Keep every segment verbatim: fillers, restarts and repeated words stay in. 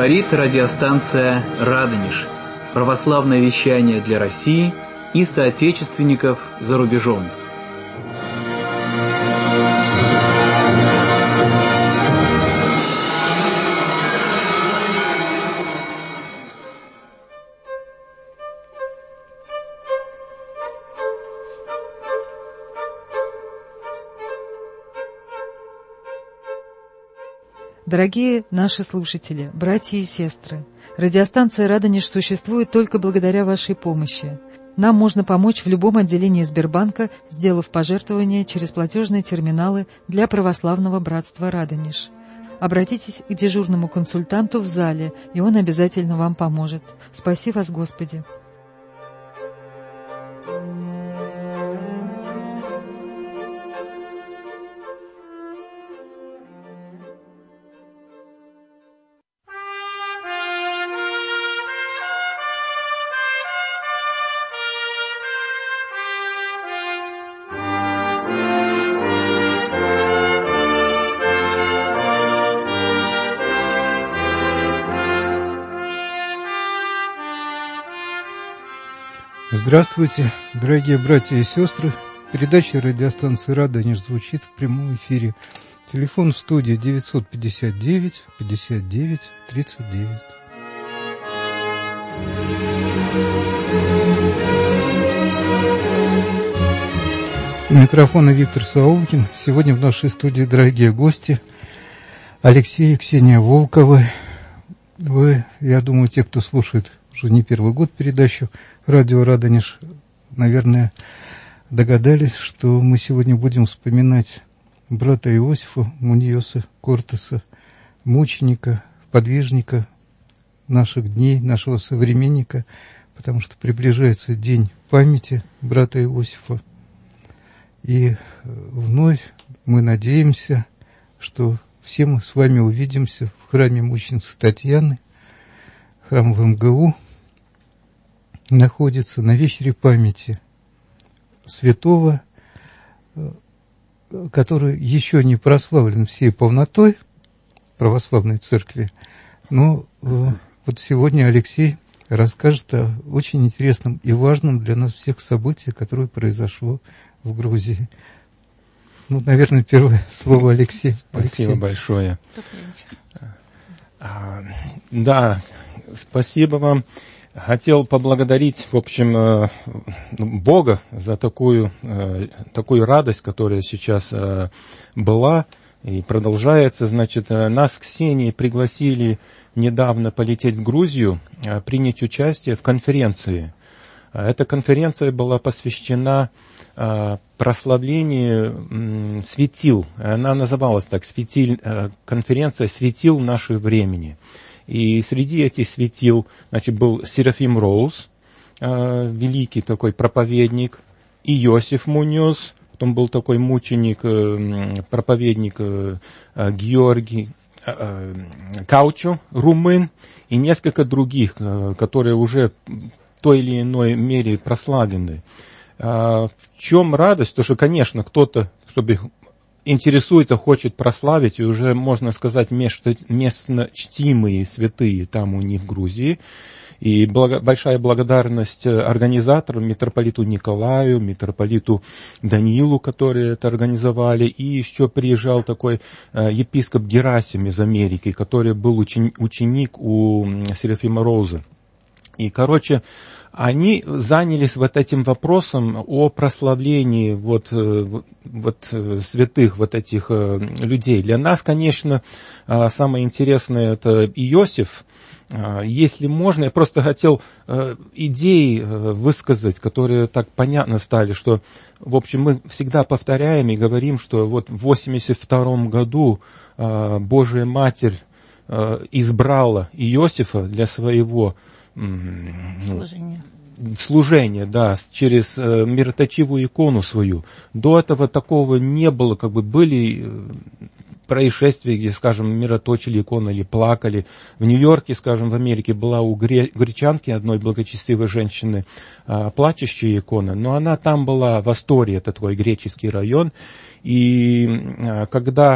Говорит радиостанция «Радонеж». Православное вещание для России и соотечественников за рубежом. Дорогие наши слушатели, братья и сестры, радиостанция «Радонеж» существует только благодаря вашей помощи. Нам можно помочь в любом отделении Сбербанка, сделав пожертвование через платежные терминалы для православного братства «Радонеж». Обратитесь к дежурному консультанту в зале, и он обязательно вам поможет. Спаси вас, Господи! Здравствуйте, дорогие братья и сестры. Передача радиостанции «Радонеж» звучит в прямом эфире. Телефон в студии девятьсот пятьдесят девять пятьдесят девять тридцать девять. У микрофона Виктор Саулкин. Сегодня в нашей студии дорогие гости Алексей и Ксения Волковы. Вы, я думаю, те, кто слушает уже не первый год передачу радио «Радонеж», наверное, догадались, что мы сегодня будем вспоминать брата Иосифа Муньоса Кортеса, мученика, подвижника наших дней, нашего современника, потому что приближается день памяти брата Иосифа. И вновь мы надеемся, что все мы с вами увидимся в храме мученицы Татьяны. Храм в эм гэ у находится на вечере памяти святого, который еще не прославлен всей полнотой православной церкви, но вот сегодня Алексей расскажет о очень интересном и важном для нас всех событии, которое произошло в Грузии. Ну, наверное, первое слово Алексей. Спасибо Алексей. большое. А, да, спасибо вам. Хотел поблагодарить, в общем, Бога за такую, такую радость, которая сейчас была и продолжается. Значит, нас с Ксенией пригласили недавно полететь в Грузию, принять участие в конференции. Эта конференция была посвящена прославлению светил. Она называлась так, светил, конференция «Светил нашего времени». И среди этих светил, значит, был Серафим Роуз, э, великий такой проповедник, и Иосиф Муньос, потом был такой мученик, э, проповедник э, Георгий э, Каучу, румын, и несколько других, э, которые уже в той или иной мере прославлены. Э, в чем радость? То, что, конечно, кто-то, чтобы интересуется, хочет прославить, и уже, можно сказать, местно чтимые святые там у них в Грузии. И благо, большая благодарность организаторам, митрополиту Николаю, митрополиту Даниилу, которые это организовали. И еще приезжал такой э, епископ Герасим из Америки, который был ученик, ученик у Серафима Роуза. И, короче, они занялись вот этим вопросом о прославлении вот, вот святых вот этих людей. Для нас, конечно, самое интересное это Иосиф. Если можно, я просто хотел идеи высказать, которые так понятно стали, что, в общем, мы всегда повторяем и говорим, что вот в восемьдесят втором году Божия Матерь избрала Иосифа для своего служение. Служение, да, через э, мироточивую икону свою. До этого такого не было, как бы были э, происшествия, где, скажем, мироточили икону или плакали. В Нью-Йорке, скажем, в Америке была у гре- гречанки, одной благочестивой женщины, э, плачущая икона, но она там была в Астории, это такой греческий район, и э, когда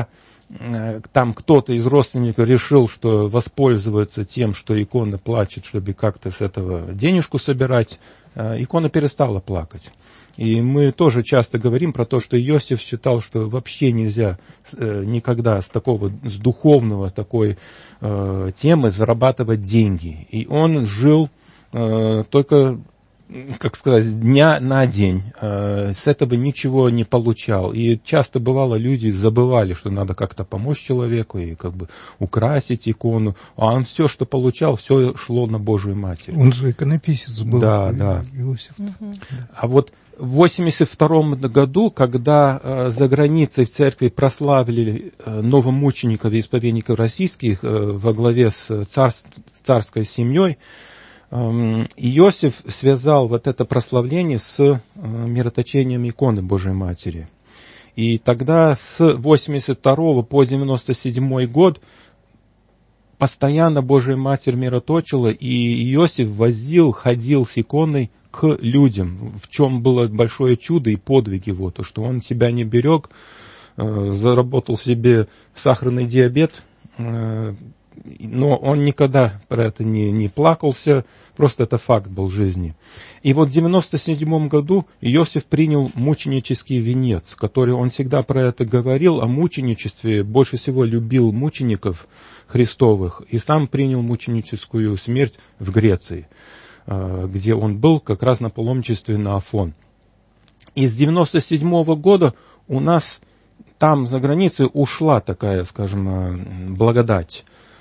там кто-то из родственников решил, что воспользоваться тем, что икона плачет, чтобы как-то с этого денежку собирать, икона перестала плакать. И мы тоже часто говорим про то, что Иосиф считал, что вообще нельзя э, никогда с такого, с духовного такой э, темы зарабатывать деньги. И он жил э, только, как сказать, с дня на день. Э, с этого ничего не получал. И часто бывало, люди забывали, что надо как-то помочь человеку и как бы украсить икону. А он все, что получал, все шло на Божию Матерь. Он же иконописец был. Да, да. Иосиф. Угу. А вот в восемьдесят втором году, когда э, за границей в церкви прославили э, новомучеников и исповедников российских э, во главе с цар, царской семьей, э, Иосиф связал вот это прославление с э, мироточением иконы Божией Матери. И тогда с восемьдесят второго по девяносто седьмой год постоянно Божия Матерь мироточила, и Иосиф возил, ходил с иконой к людям, в чем было большое чудо и подвиг его, то, что он себя не берег, э, заработал себе сахарный диабет, э, но он никогда про это не, не плакался, просто это факт был жизни. И вот в девяносто седьмом году Иосиф принял мученический венец, который он всегда про это говорил, о мученичестве, больше всего любил мучеников Христовых, и сам принял мученическую смерть в Греции, где он был как раз на паломничестве на Афон. И с девяносто седьмого года у нас там за границей ушла такая, скажем, благодать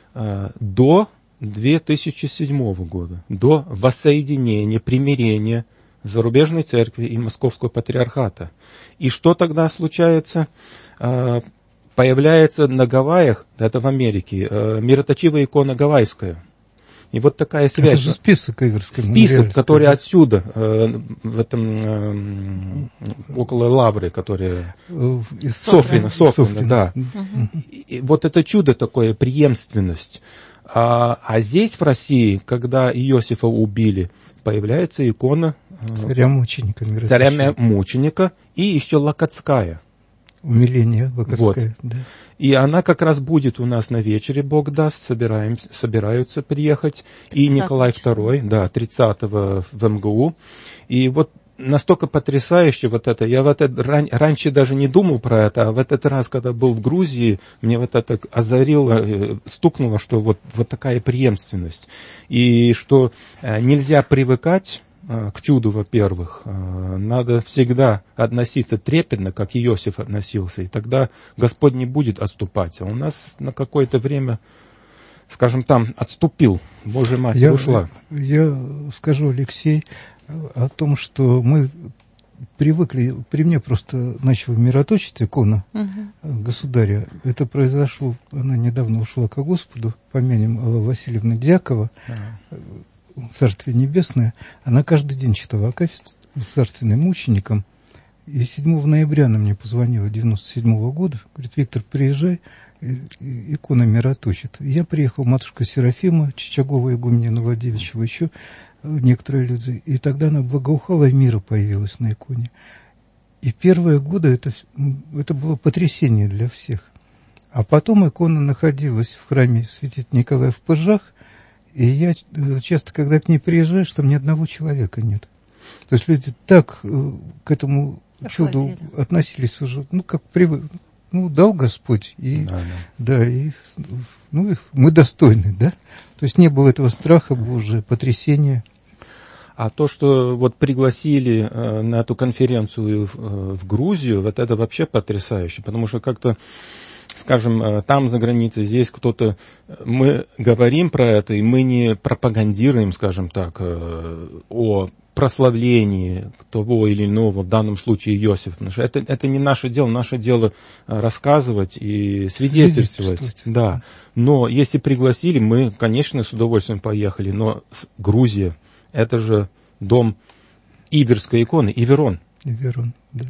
до две тысячи седьмого года, до воссоединения, примирения зарубежной церкви и Московского патриархата. И что тогда случается? Появляется на Гавайях, это в Америке, мироточивая икона гавайская. И вот такая связь. Это же список Иверской Список, который отсюда, э, в этом, э, около Лавры, которая... Из Софрина, Софрина, Софрина, да. Угу. И вот это чудо такое, преемственность. А, а здесь, в России, когда Иосифа убили, появляется икона э, царя-мученика. Царя-мученика и еще Локотская. Умиление Локотская, Вот. Да. И она как раз будет у нас на вечере, Бог даст, собираем, собираются приехать. И Николай второй, да, тридцатого в эм гэ у. И вот настолько потрясающе вот это. Я вот это, ран, раньше даже не думал про это, а в этот раз, когда был в Грузии, мне вот это озарило, стукнуло, что вот, вот такая преемственность. И что нельзя привыкать к чуду, во-первых, надо всегда относиться трепетно, как Иосиф относился, и тогда Господь не будет отступать. А у нас на какое-то время, скажем, там отступил, Божья Матерь я, ушла. Я скажу, Алексей, о том, что мы привыкли, при мне просто начала мироточить икона угу. государя. Это произошло, она недавно ушла ко Господу, помянем Алла Васильевна Дьякова, ага. Царствие Небесное, она каждый день читала Акафист царственным мучеником. И седьмого ноября она мне позвонила, девяносто седьмого года, говорит: Виктор, приезжай, икона мироточит. И я приехал, матушка Серафима, Чичагова, игуменя Новодевичьего, еще некоторые люди. И тогда она благоухала, и мира появилась на иконе. И первые годы это, это было потрясение для всех. А потом икона находилась в храме святителя Николая в Пыжах, и я часто, когда к ней приезжаю, что ни одного человека нет. То есть люди так к этому чуду Охладили. Относились уже, ну, как привык. Ну, дал Господь, и, да, да. Да, и ну, мы достойны, да? То есть не было этого страха Божия, потрясения. А то, что вот пригласили э, на эту конференцию в, э, в Грузию, вот это вообще потрясающе, потому что как-то, скажем, там за границей, здесь кто-то, мы говорим про это, и мы не пропагандируем, скажем так, о прославлении того или иного, в данном случае Иосифа, потому что это, это не наше дело, наше дело рассказывать и свидетельствовать. свидетельствовать. Да. Но если пригласили, мы, конечно, с удовольствием поехали, но Грузия, это же дом Иверской иконы, Иверон. Иверон, да.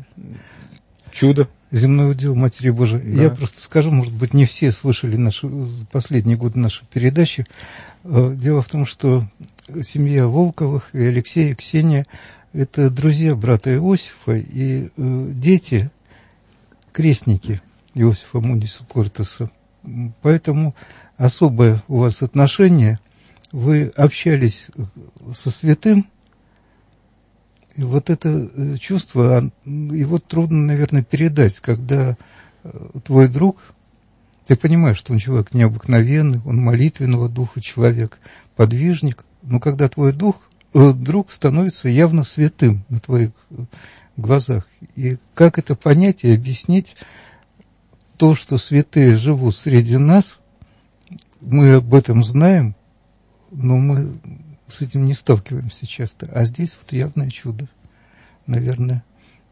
Чудо. Земной удел Матери Божией. Да. Я просто скажу, может быть, не все слышали нашу, последние годы нашей передачи. Дело в том, что семья Волковых и Алексей, и Ксения – это друзья брата Иосифа, и дети, крестники Иосифа Мундиса Кортеса. Поэтому особое у вас отношение. Вы общались со святым, и вот это чувство, его трудно, наверное, передать, когда твой друг, ты понимаешь, что он человек необыкновенный, он молитвенного духа человек, подвижник, но когда твой дух, э, друг становится явно святым на твоих глазах. И как это понять и объяснить то, что святые живут среди нас, мы об этом знаем, но мы с этим не сталкиваемся часто. А здесь вот явное чудо, наверное,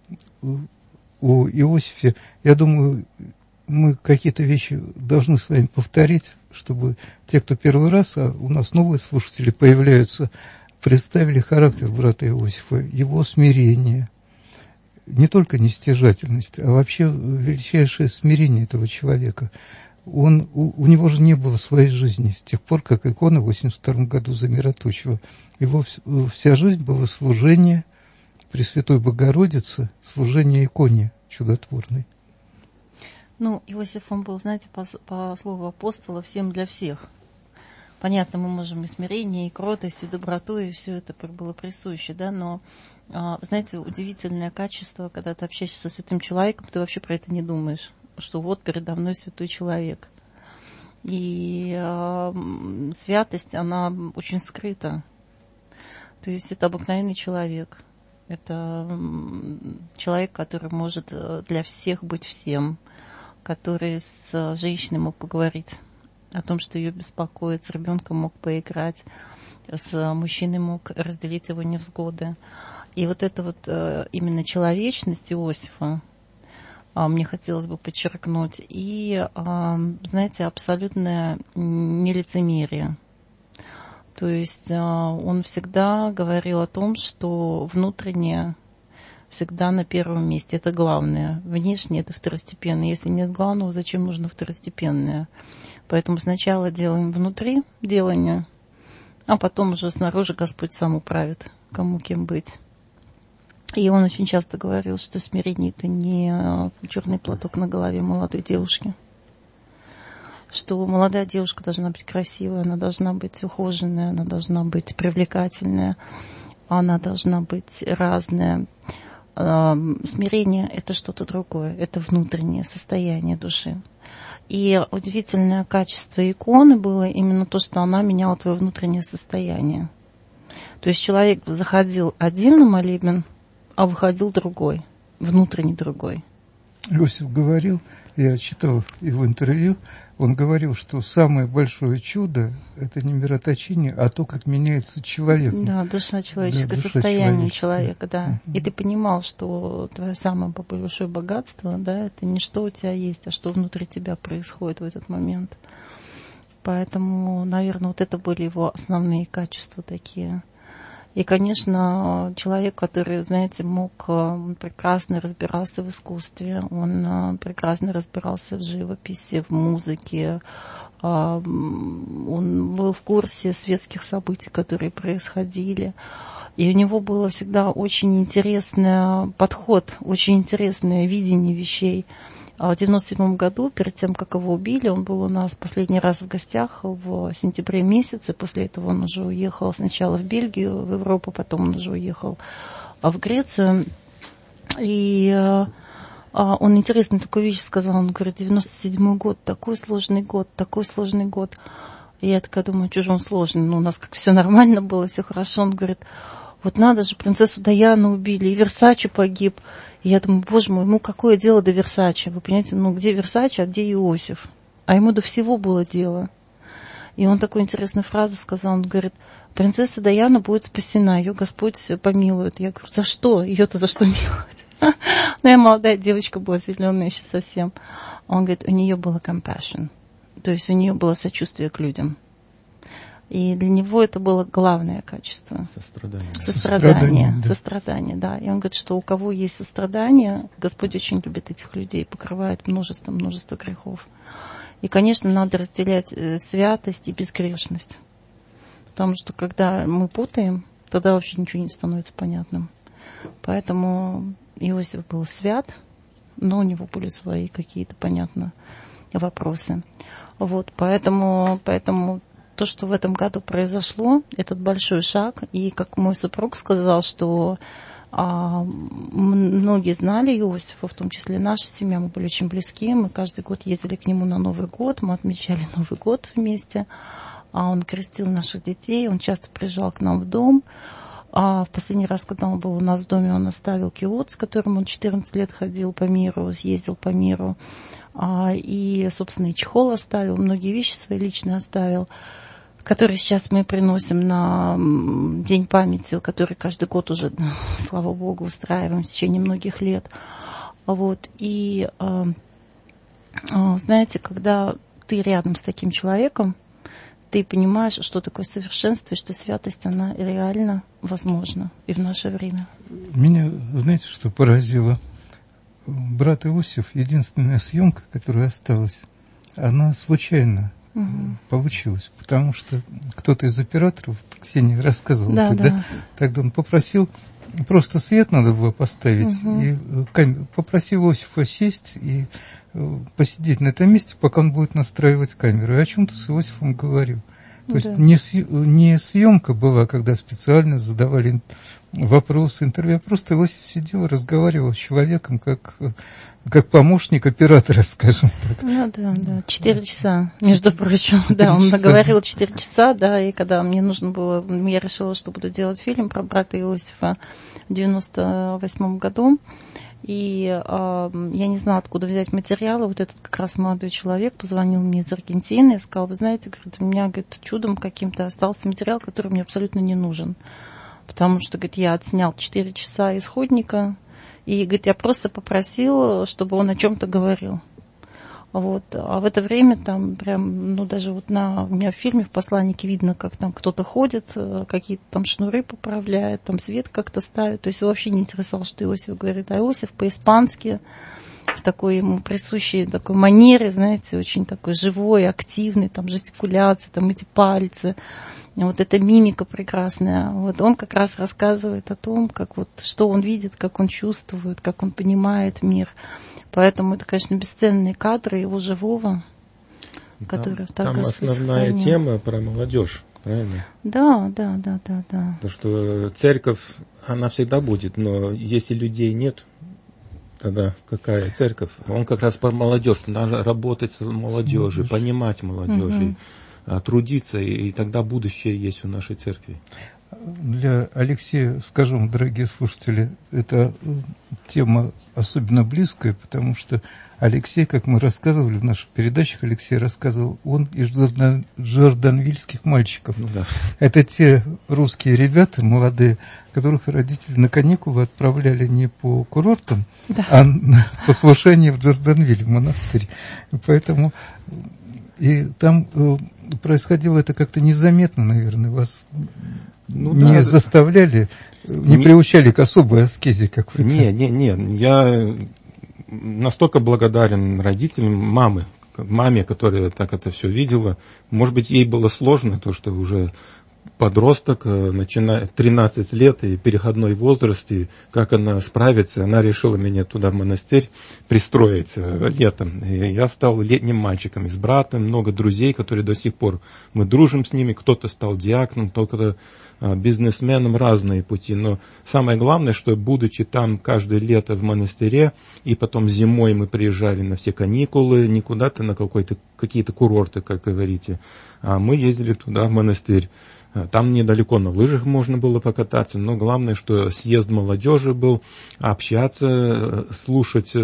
у Иосифа. Я думаю, мы какие-то вещи должны с вами повторить, чтобы те, кто первый раз, а у нас новые слушатели появляются, представили характер брата Иосифа, его смирение. Не только нестяжательность, а вообще величайшее смирение этого человека. Он, у, у него же не было своей жизни с тех пор, как икона в восемьдесят втором году замироточила. Его вся жизнь была служение Пресвятой Богородице, служение иконе чудотворной. Ну, Иосиф, он был, знаете, по, по слову апостола, всем для всех. Понятно, мы можем и смирение, и кротость, и доброту, и все это было присуще, да, но, знаете, удивительное качество, когда ты общаешься со святым человеком, ты вообще про это не думаешь, что вот передо мной святой человек. И э, святость, она очень скрыта. То есть это обыкновенный человек. Это человек, который может для всех быть всем, который с женщиной мог поговорить о том, что ее беспокоит, с ребенком мог поиграть, с мужчиной мог разделить его невзгоды. И вот эта вот именно человечность Иосифа, мне хотелось бы подчеркнуть, и, знаете, абсолютное нелицемерие. То есть он всегда говорил о том, что внутреннее всегда на первом месте, это главное. Внешнее это второстепенное. Если нет главного, зачем нужно второстепенное? Поэтому сначала делаем внутри делание, а потом уже снаружи Господь сам управит, кому кем быть. И он очень часто говорил, что смирение это не черный платок на голове молодой девушки. Что молодая девушка должна быть красивая, она должна быть ухоженная, она должна быть привлекательная, она должна быть разная. Смирение – это что-то другое, это внутреннее состояние души. И удивительное качество иконы было именно то, что она меняла твое внутреннее состояние. То есть человек заходил один на молебен, а выходил другой, внутренний другой. Иосиф говорил, я читал его интервью, он говорил, что самое большое чудо – это не мироточение, а то, как меняется человек. Да, душа человеческая, да, душа состояние человека, да. Uh-huh. И ты понимал, что твое самое большое богатство, да, это не что у тебя есть, а что внутри тебя происходит в этот момент. Поэтому, наверное, вот это были его основные качества такие. И, конечно, человек, который, знаете, мог прекрасно разбираться в искусстве, он прекрасно разбирался в живописи, в музыке, он был в курсе светских событий, которые происходили. И у него было всегда очень интересный подход, очень интересное видение вещей. В девяносто седьмом году, перед тем, как его убили, он был у нас последний раз в гостях в сентябре месяце. После этого он уже уехал сначала в Бельгию, в Европу, потом он уже уехал в Грецию. И он интересную такую вещь сказал. Он говорит, девяносто седьмой год, такой сложный год, такой сложный год. И я такая думаю, что же он сложный? Ну, у нас как все нормально было, все хорошо. Он говорит, вот надо же, принцессу Даяну убили, и Версаче погиб. И я думаю, боже мой, ему какое дело до Версаче? Вы понимаете, ну где Версаче, а где Иосиф? А ему до всего было дело. И он такую интересную фразу сказал, он говорит, принцесса Даяна будет спасена, ее Господь помилует. Я говорю, за что? Ее-то за что миловать? Ну, я молодая девочка была, зеленая еще совсем. Он говорит, у нее было compassion, то есть у нее было сочувствие к людям. И для него это было главное качество. Сострадание. Сострадание, Сострадание, да. Сострадание, да. И он говорит, что у кого есть сострадание, Господь очень любит этих людей, покрывает множество-множество грехов. И, конечно, надо разделять святость и безгрешность. Потому что, когда мы путаем, тогда вообще ничего не становится понятным. Поэтому Иосиф был свят, но у него были свои какие-то, понятно, вопросы. Вот, поэтому, поэтому то, что в этом году произошло, этот большой шаг, и как мой супруг сказал, что а, многие знали Иосифа, в том числе наша семья, мы были очень близки, мы каждый год ездили к нему на Новый год, мы отмечали Новый год вместе, а он крестил наших детей, он часто приезжал к нам в дом. А в последний раз, когда он был у нас в доме, он оставил киот, с которым он четырнадцать лет ходил по миру, съездил по миру. А, и, собственно, и чехол оставил, многие вещи свои личные оставил, которые сейчас мы приносим на День памяти, который каждый год уже, слава богу, устраиваем в течение многих лет. Вот. И, а, а, знаете, когда ты рядом с таким человеком, ты понимаешь, что такое совершенство, и что святость, она реально возможна и в наше время. Меня, знаете, что поразило? Брат Иосиф, единственная съемка, которая осталась, она случайно угу. получилась, потому что кто-то из операторов, Ксения рассказывала, да, тогда, да. тогда он попросил, просто свет надо было поставить, угу. и камеру, попросил Иосифа сесть и посидеть на этом месте, пока он будет настраивать камеру. И о чем-то с Иосифом говорил. То да. есть не, съ... не съемка была, когда специально задавали вопросы, интервью, а просто Иосиф сидел и разговаривал с человеком как, как помощник оператора, скажем так. Ну да, да, четыре часа, между прочим. Да, он наговорил четыре часа, да, и когда мне нужно было, я решила, что буду делать фильм про брата Иосифа в девяносто восьмом году. И э, я не знала, откуда взять материалы. Вот этот как раз молодой человек позвонил мне из Аргентины и сказал, вы знаете, говорит, у меня, говорит, чудом каким-то остался материал, который мне абсолютно не нужен. Потому что, говорит, я отснял четыре часа исходника, и, говорит, я просто попросил, чтобы он о чем-то говорил. Вот. А в это время там прям, ну даже вот на, у меня в фильме, в «Посланнике» видно, как там кто-то ходит, какие-то там шнуры поправляет, там свет как-то ставит. То есть его вообще не интересовало, что Иосиф говорит. А Иосиф по-испански, в такой ему присущей такой манере, знаете, очень такой живой, активный, там жестикуляция, там эти пальцы, вот эта мимика прекрасная. Вот он как раз рассказывает о том, как вот, что он видит, как он чувствует, как он понимает мир. Поэтому это, конечно, бесценные кадры его живого, который так Там основная сохранил. Тема про молодежь, правильно? Да, да, да, да, да. То, что церковь, она всегда будет, но если людей нет, тогда какая церковь? Он как раз про молодежь, надо работать с молодежью, понимать молодежь, угу. трудиться, и тогда будущее есть у нашей церкви. Для Алексея, скажем, дорогие слушатели, это тема особенно близкая, потому что Алексей, как мы рассказывали в наших передачах, Алексей рассказывал, он из джордан, джорданвильских мальчиков. Да. Это те русские ребята, молодые, которых родители на каникулы отправляли не по курортам, да. а на послушание в Джорданвиль, в монастырь. И поэтому и там происходило это как-то незаметно, наверное, вас... Ну, не да, заставляли, не, не приучали к особой аскезе, как вы. Не, не, не. Я настолько благодарен родителям, мамы, маме, которая так это все видела. Может быть, ей было сложно, то, что уже подросток, начиная тринадцать лет и переходной возраст, и как она справится. Она решила меня туда в монастырь пристроить летом. И я стал летним мальчиком с братом, много друзей, которые до сих пор мы дружим с ними. Кто-то стал диаконом, кто-то бизнесменом, разные пути. Но самое главное, что будучи там каждое лето в монастыре, и потом зимой мы приезжали на все каникулы, не куда-то на какой-то, какие-то курорты, как говорите, а мы ездили туда, в монастырь. Там недалеко на лыжах можно было покататься, но главное, что съезд молодежи был, общаться, слушать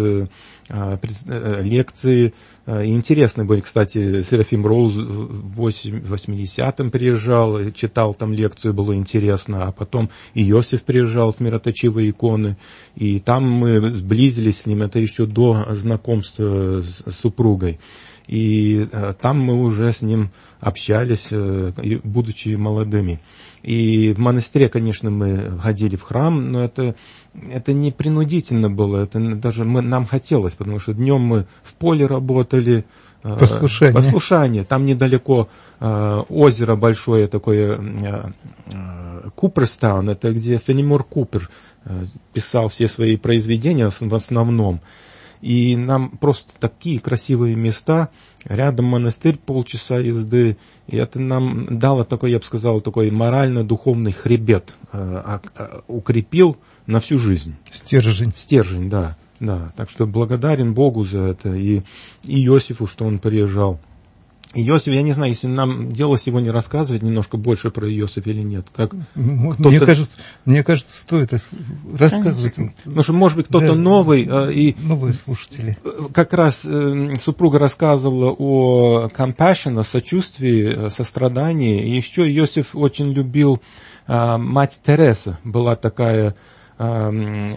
лекции. Интересно были, кстати, Серафим Роуз в восьмидесятом приезжал, читал там лекцию, было интересно, а потом и Иосиф приезжал с мироточивой иконы, и там мы сблизились с ним, это еще до знакомства с супругой. И э, там мы уже с ним общались, э, будучи молодыми. И в монастыре, конечно, мы ходили в храм, но это, это не принудительно было, это даже мы, нам хотелось, потому что днем мы в поле работали. Э, послушание. послушание. Там недалеко э, озеро большое такое, э, э, Куперстаун, это где Фенемор Купер э, писал все свои произведения в основном. И нам просто такие красивые места, рядом монастырь, полчаса езды, и это нам дало такой, я бы сказал, такой морально-духовный хребет, э, э, укрепил на всю жизнь. Стержень. Стержень, да, да. Так что благодарен Богу за это, и, и Иосифу, что он приезжал. Иосиф, я не знаю, если нам дело сегодня рассказывать немножко больше про Иосифа или нет. Как мне, кажется, мне кажется, стоит рассказывать. Потому что, может быть, кто-то да, новый. И новые слушатели. Как раз э, супруга рассказывала о compassion, о сочувствии, сострадании. И еще Иосиф очень любил э, мать Тересу. Была такая... Э,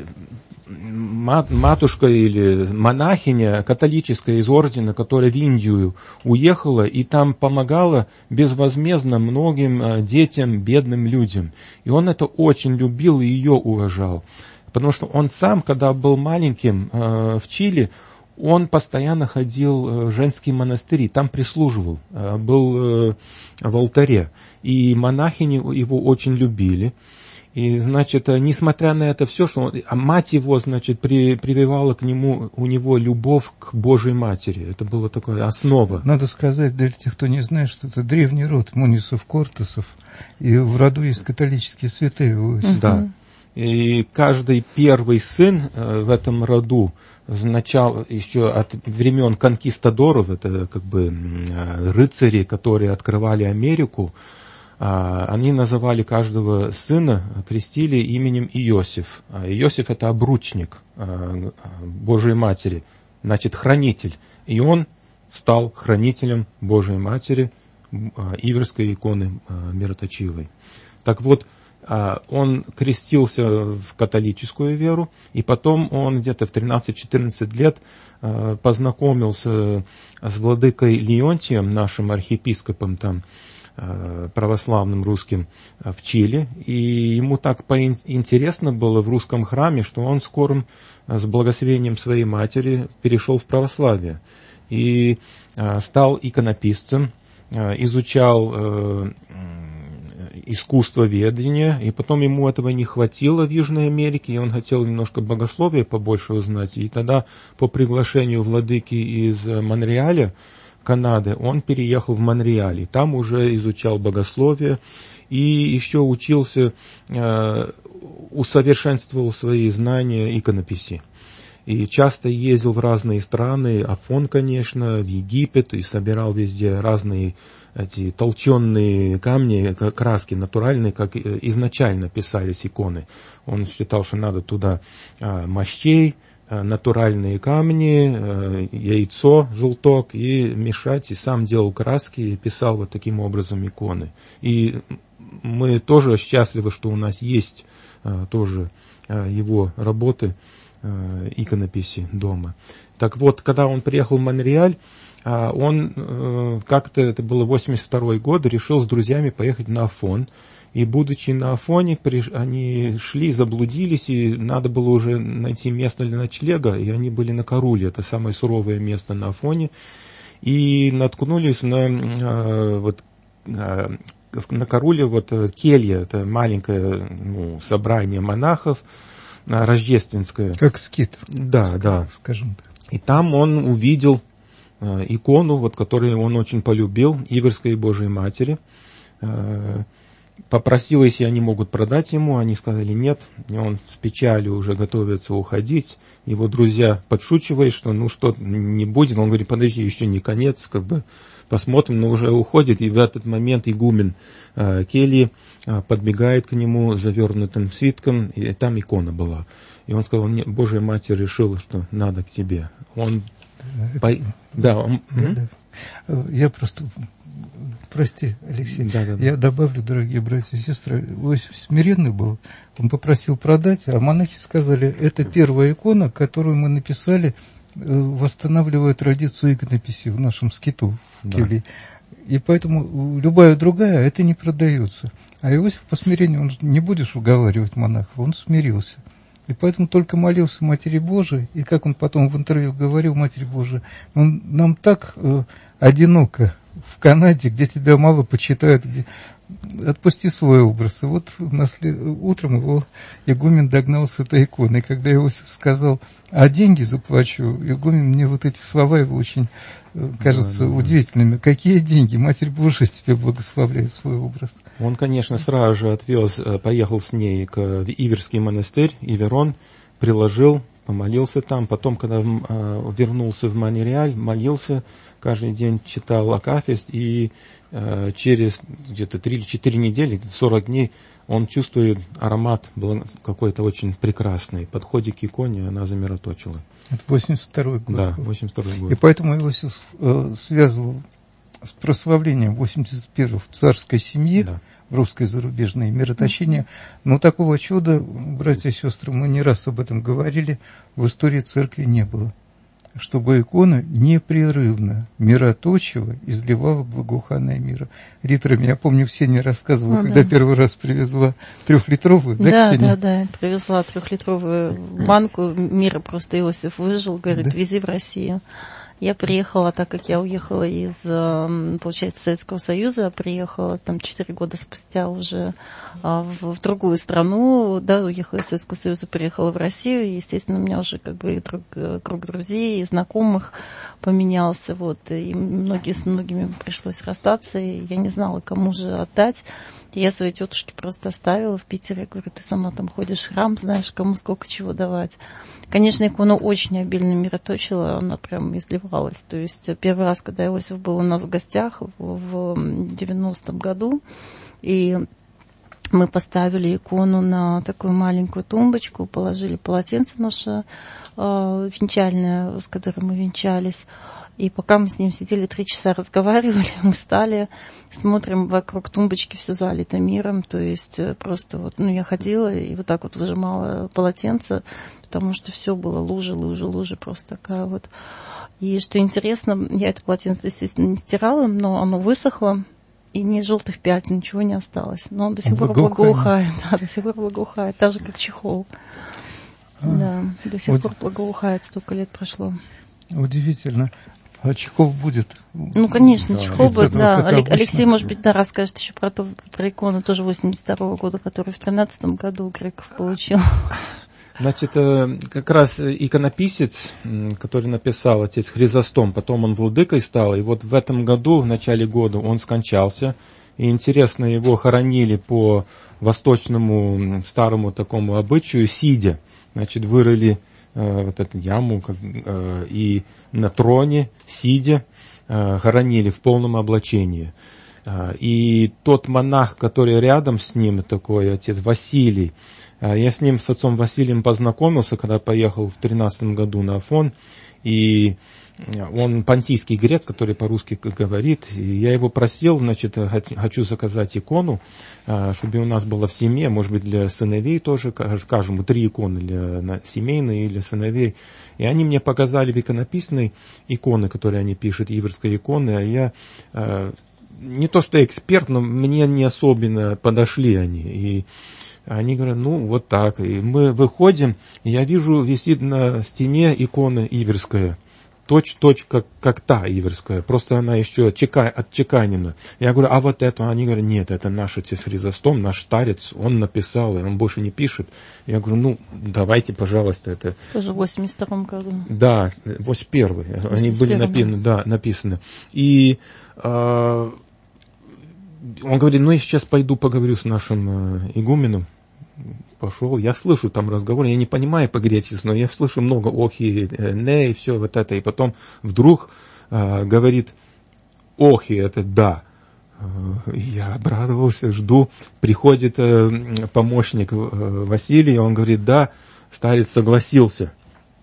матушка или монахиня католическая из ордена, которая в Индию уехала и там помогала безвозмездно многим детям, бедным людям. И он это очень любил и ее уважал. Потому что он сам, когда был маленьким в Чили, он постоянно ходил в женские монастыри, там прислуживал, был в алтаре. И монахини его очень любили. И, значит, несмотря на это все, что он, а мать его, значит, при, прививала к нему, у него любовь к Божьей Матери. Это была такая основа. Надо сказать для тех, кто не знает, что это древний род Мунисов-Кортесов, и в роду есть католические святые. Uh-huh. Да. И каждый первый сын в этом роду, начало еще от времен конкистадоров, это как бы рыцари, которые открывали Америку, они называли каждого сына, крестили именем Иосиф. Иосиф – это обручник Божией Матери, значит, хранитель. И он стал хранителем Божией Матери, иверской иконы мироточивой. Так вот, он крестился в католическую веру, и потом он где-то в тринадцать-четырнадцать лет познакомился с владыкой Леонтием, нашим архиепископом там, православным русским в Чили, и ему так интересно было в русском храме, что он скоро с благословением своей матери перешел в православие и стал иконописцем, изучал искусство ведения, и потом ему этого не хватило в Южной Америке, и он хотел немножко богословия побольше узнать, и тогда по приглашению владыки из Монреаля, Канады, он переехал в Монреаль, там уже изучал богословие и еще учился, э, усовершенствовал свои знания иконописи. И часто ездил в разные страны, Афон, конечно, в Египет, и собирал везде разные эти толченые камни, краски натуральные, как изначально писались иконы. Он считал, что надо туда э, мощей, натуральные камни, яйцо, желток, и мешать, и сам делал краски, и писал вот таким образом иконы. И мы тоже счастливы, что у нас есть тоже его работы, иконописи дома. Так вот, когда он приехал в Монреаль, он как-то, это было восемьдесят второй год, решил с друзьями поехать на Афон. И, будучи на Афоне, они шли, заблудились, и надо было уже найти место для ночлега, и они были на Каруле, это самое суровое место на Афоне, и наткнулись на, вот, на Каруле вот, келья, это маленькое ну, собрание монахов, рождественское. Как скит. Да, скажем, да. Скажем так. И там он увидел икону, вот, которую он очень полюбил, Иверской Божией Матери. Попросил, если они могут продать ему, они сказали нет, и он с печалью уже готовится уходить. Его друзья подшучивают, что ну что, не будет. Он говорит, подожди, еще не конец, как бы посмотрим, но уже уходит. И в этот момент игумен э, кельи э, подбегает к нему завернутым свитком, и там икона была. И он сказал, нет, Божья Матерь решила, что надо к тебе. Он... Это... По... Да, он... да, да. Я просто... Прости, Алексей, да, да, да. Я добавлю, дорогие братья и сестры, Иосиф смиренный был, он попросил продать, а монахи сказали, это первая икона, которую мы написали, восстанавливая традицию иконописи в нашем скиту в да. келье. И поэтому любая другая, это не продается. А Иосиф по смирению, он не будешь уговаривать монахов, он смирился. И поэтому только молился Матери Божией, и как он потом в интервью говорил, Матерь Божия, нам так э, одиноко в Канаде, где тебя мало почитают, где отпусти свой образ. И вот след... утром его игумен догнал с этой иконой. Когда Иосиф сказал, а деньги заплачу, игумен, мне вот эти слова его очень кажутся да, да, удивительными. Какие деньги? Матерь Божия тебе благословляет свой образ. Он, конечно, сразу же отвез, поехал с ней к Иверский монастырь, Иверон, приложил, помолился там. Потом, когда э, вернулся в Монреаль, молился, каждый день читал Акафист, и э, через где-то три или четыре недели, сорок дней, он чувствует аромат был какой-то очень прекрасный. Подходит к иконе, она замироточила. Это восемьдесят второй год. Да, восемьдесят второй год. И поэтому Иосиф э, связывал с прославлением восемьдесят первого в царской семье, да, в русской зарубежной мироточение. Но такого чуда, братья и сестры, мы не раз об этом говорили, в истории церкви не было. Чтобы икона непрерывно, мироточиво изливала благоуханное мира литрами. Я помню, Ксения рассказывала, ну, когда да. первый раз привезла трехлитровую, да, да, Ксения? Да, да, привезла трехлитровую банку мира, просто Иосиф выжил, говорит, да. вези в Россию. Я приехала, так как я уехала из, получается, Советского Союза, приехала там четыре года спустя уже в, в другую страну, да, уехала из Советского Союза, приехала в Россию, и, естественно, у меня уже как бы друг, круг друзей и знакомых поменялся, вот, и многие, с многими пришлось расстаться, и я не знала, кому же отдать. Я своей тетушке просто оставила в Питере. Я говорю, ты сама там ходишь в храм, знаешь, кому сколько чего давать. Конечно, икону очень обильно мироточила, она прям изливалась. То есть первый раз, когда Иосиф был у нас в гостях в девяностом году, и мы поставили икону на такую маленькую тумбочку, положили полотенце наше э, венчальное, с которым мы венчались. И пока мы с ним сидели, три часа разговаривали, мы встали, смотрим, вокруг тумбочки все залито миром, то есть просто вот, ну, я ходила и вот так вот выжимала полотенце, потому что все было лужи, лужи, лужи, просто такая вот. И что интересно, я это полотенце, естественно, не стирала, но оно высохло, и ни желтых пятен, ничего не осталось. Но он до сих пор благоухает, да, до сих пор благоухает, так же, как чехол. А, да, до сих вот пор благоухает, столько лет прошло. Удивительно. А чехол будет? Ну, конечно, да, чехол будет, да. Алексей, Алексей, может быть, да, расскажет еще про, то, про икону тоже восемьдесят второго года, который в тринадцатом году у греков получил. Значит, как раз иконописец, который написал отец Хризостом, потом он владыкой стал, и вот в этом году, в начале года, он скончался. И интересно, его хоронили по восточному старому такому обычаю, сидя. Значит, вырыли э, вот эту яму, как, э, и на троне, сидя, э, хоронили в полном облачении. Э, и тот монах, который рядом с ним, такой отец Василий, э, я с ним, с отцом Василием познакомился, когда поехал в тринадцатом году на Афон, и он понтийский грек, который по-русски говорит, и я его просил, значит, хочу заказать икону, чтобы у нас было в семье, может быть, для сыновей тоже, каждому три иконы, для семейные или сыновей. И они мне показали в иконописной иконы, которые они пишут, иверской иконы, а я не то что эксперт, но мне не особенно подошли они. И они говорят, ну, вот так. И мы выходим, и я вижу, висит на стене икона иверская. Точь-точь, как, как та иверская, просто она еще чека, отчеканена. Я говорю, а вот это? Они говорят, нет, это наш отец Хризостом, наш старец, он написал, и он больше не пишет. Я говорю, ну, давайте, пожалуйста, это... Тоже в восемьдесят втором году. Да, восемьдесят первый. Они были написаны, да, написаны. И э, он говорит, ну, я сейчас пойду поговорю с нашим э, игуменом. Пошел, я слышу там разговор, я не понимаю по-гречески, но я слышу много охи, не, и все вот это, и потом вдруг э, говорит охи, это да. Э, я обрадовался, жду, приходит э, помощник э, Василий, он говорит, да, старец согласился.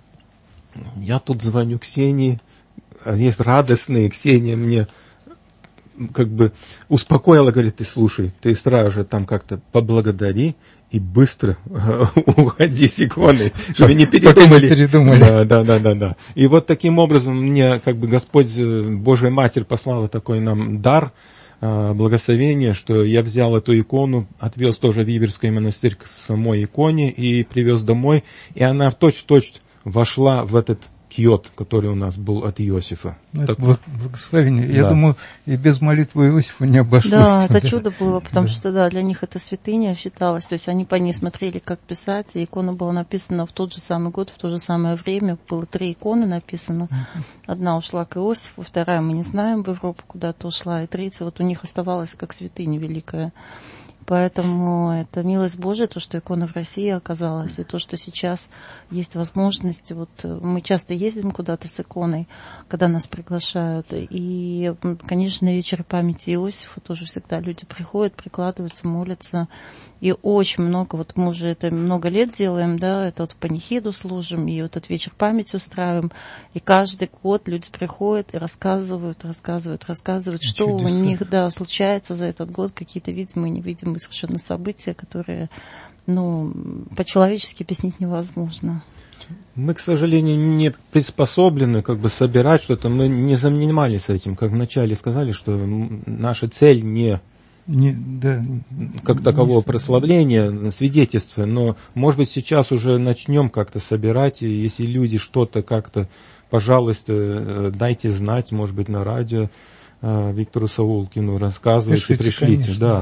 Я тут звоню Ксении, есть радостные, Ксения мне как бы успокоила, говорит, ты слушай, ты сразу же там как-то поблагодари, и быстро уходи с иконы, чтобы не передумали. передумали. Да, да, да, да, да. И вот таким образом мне как бы Господь, Божья Матерь послала такой нам дар, благословение, что я взял эту икону, отвез тоже в Иверский монастырь к самой иконе и привез домой, и она в точь-в-точь вошла в этот кьот, который у нас был от Иосифа. Это так, благословение. Я да. думаю, и без молитвы Иосифа не обошлось. Да, это чудо было, потому да. что, да, для них это святыня считалось. То есть они по ней смотрели, как писать, и икона была написана в тот же самый год, в то же самое время. Было три иконы написано. Одна ушла к Иосифу, вторая мы не знаем, в Европу куда-то ушла, и третья вот у них оставалась как святыня великая. Поэтому это милость Божия, то, что икона в России оказалась, и то, что сейчас есть возможность. Вот мы часто ездим куда-то с иконой, когда нас приглашают. И, конечно, на вечер памяти Иосифа тоже всегда люди приходят, прикладываются, молятся. И очень много, вот мы уже это много лет делаем, да, это вот панихиду служим, и вот этот вечер памяти устраиваем. И каждый год люди приходят и рассказывают, рассказывают, рассказывают, что чудеса. у них, да, случается за этот год, какие-то видимые, невидимые совершенно события, которые, ну, по-человечески объяснить невозможно. Мы, к сожалению, не приспособлены как бы собирать что-то, мы не занимались этим, как вначале сказали, что наша цель не... Не, да, как такового прославления, свидетельства, но, может быть, сейчас уже начнем как-то собирать, и если люди что-то как-то, пожалуйста, дайте знать, может быть, на радио Виктору Саулкину, рассказывайте, Пишите, пришлите. конечно, да.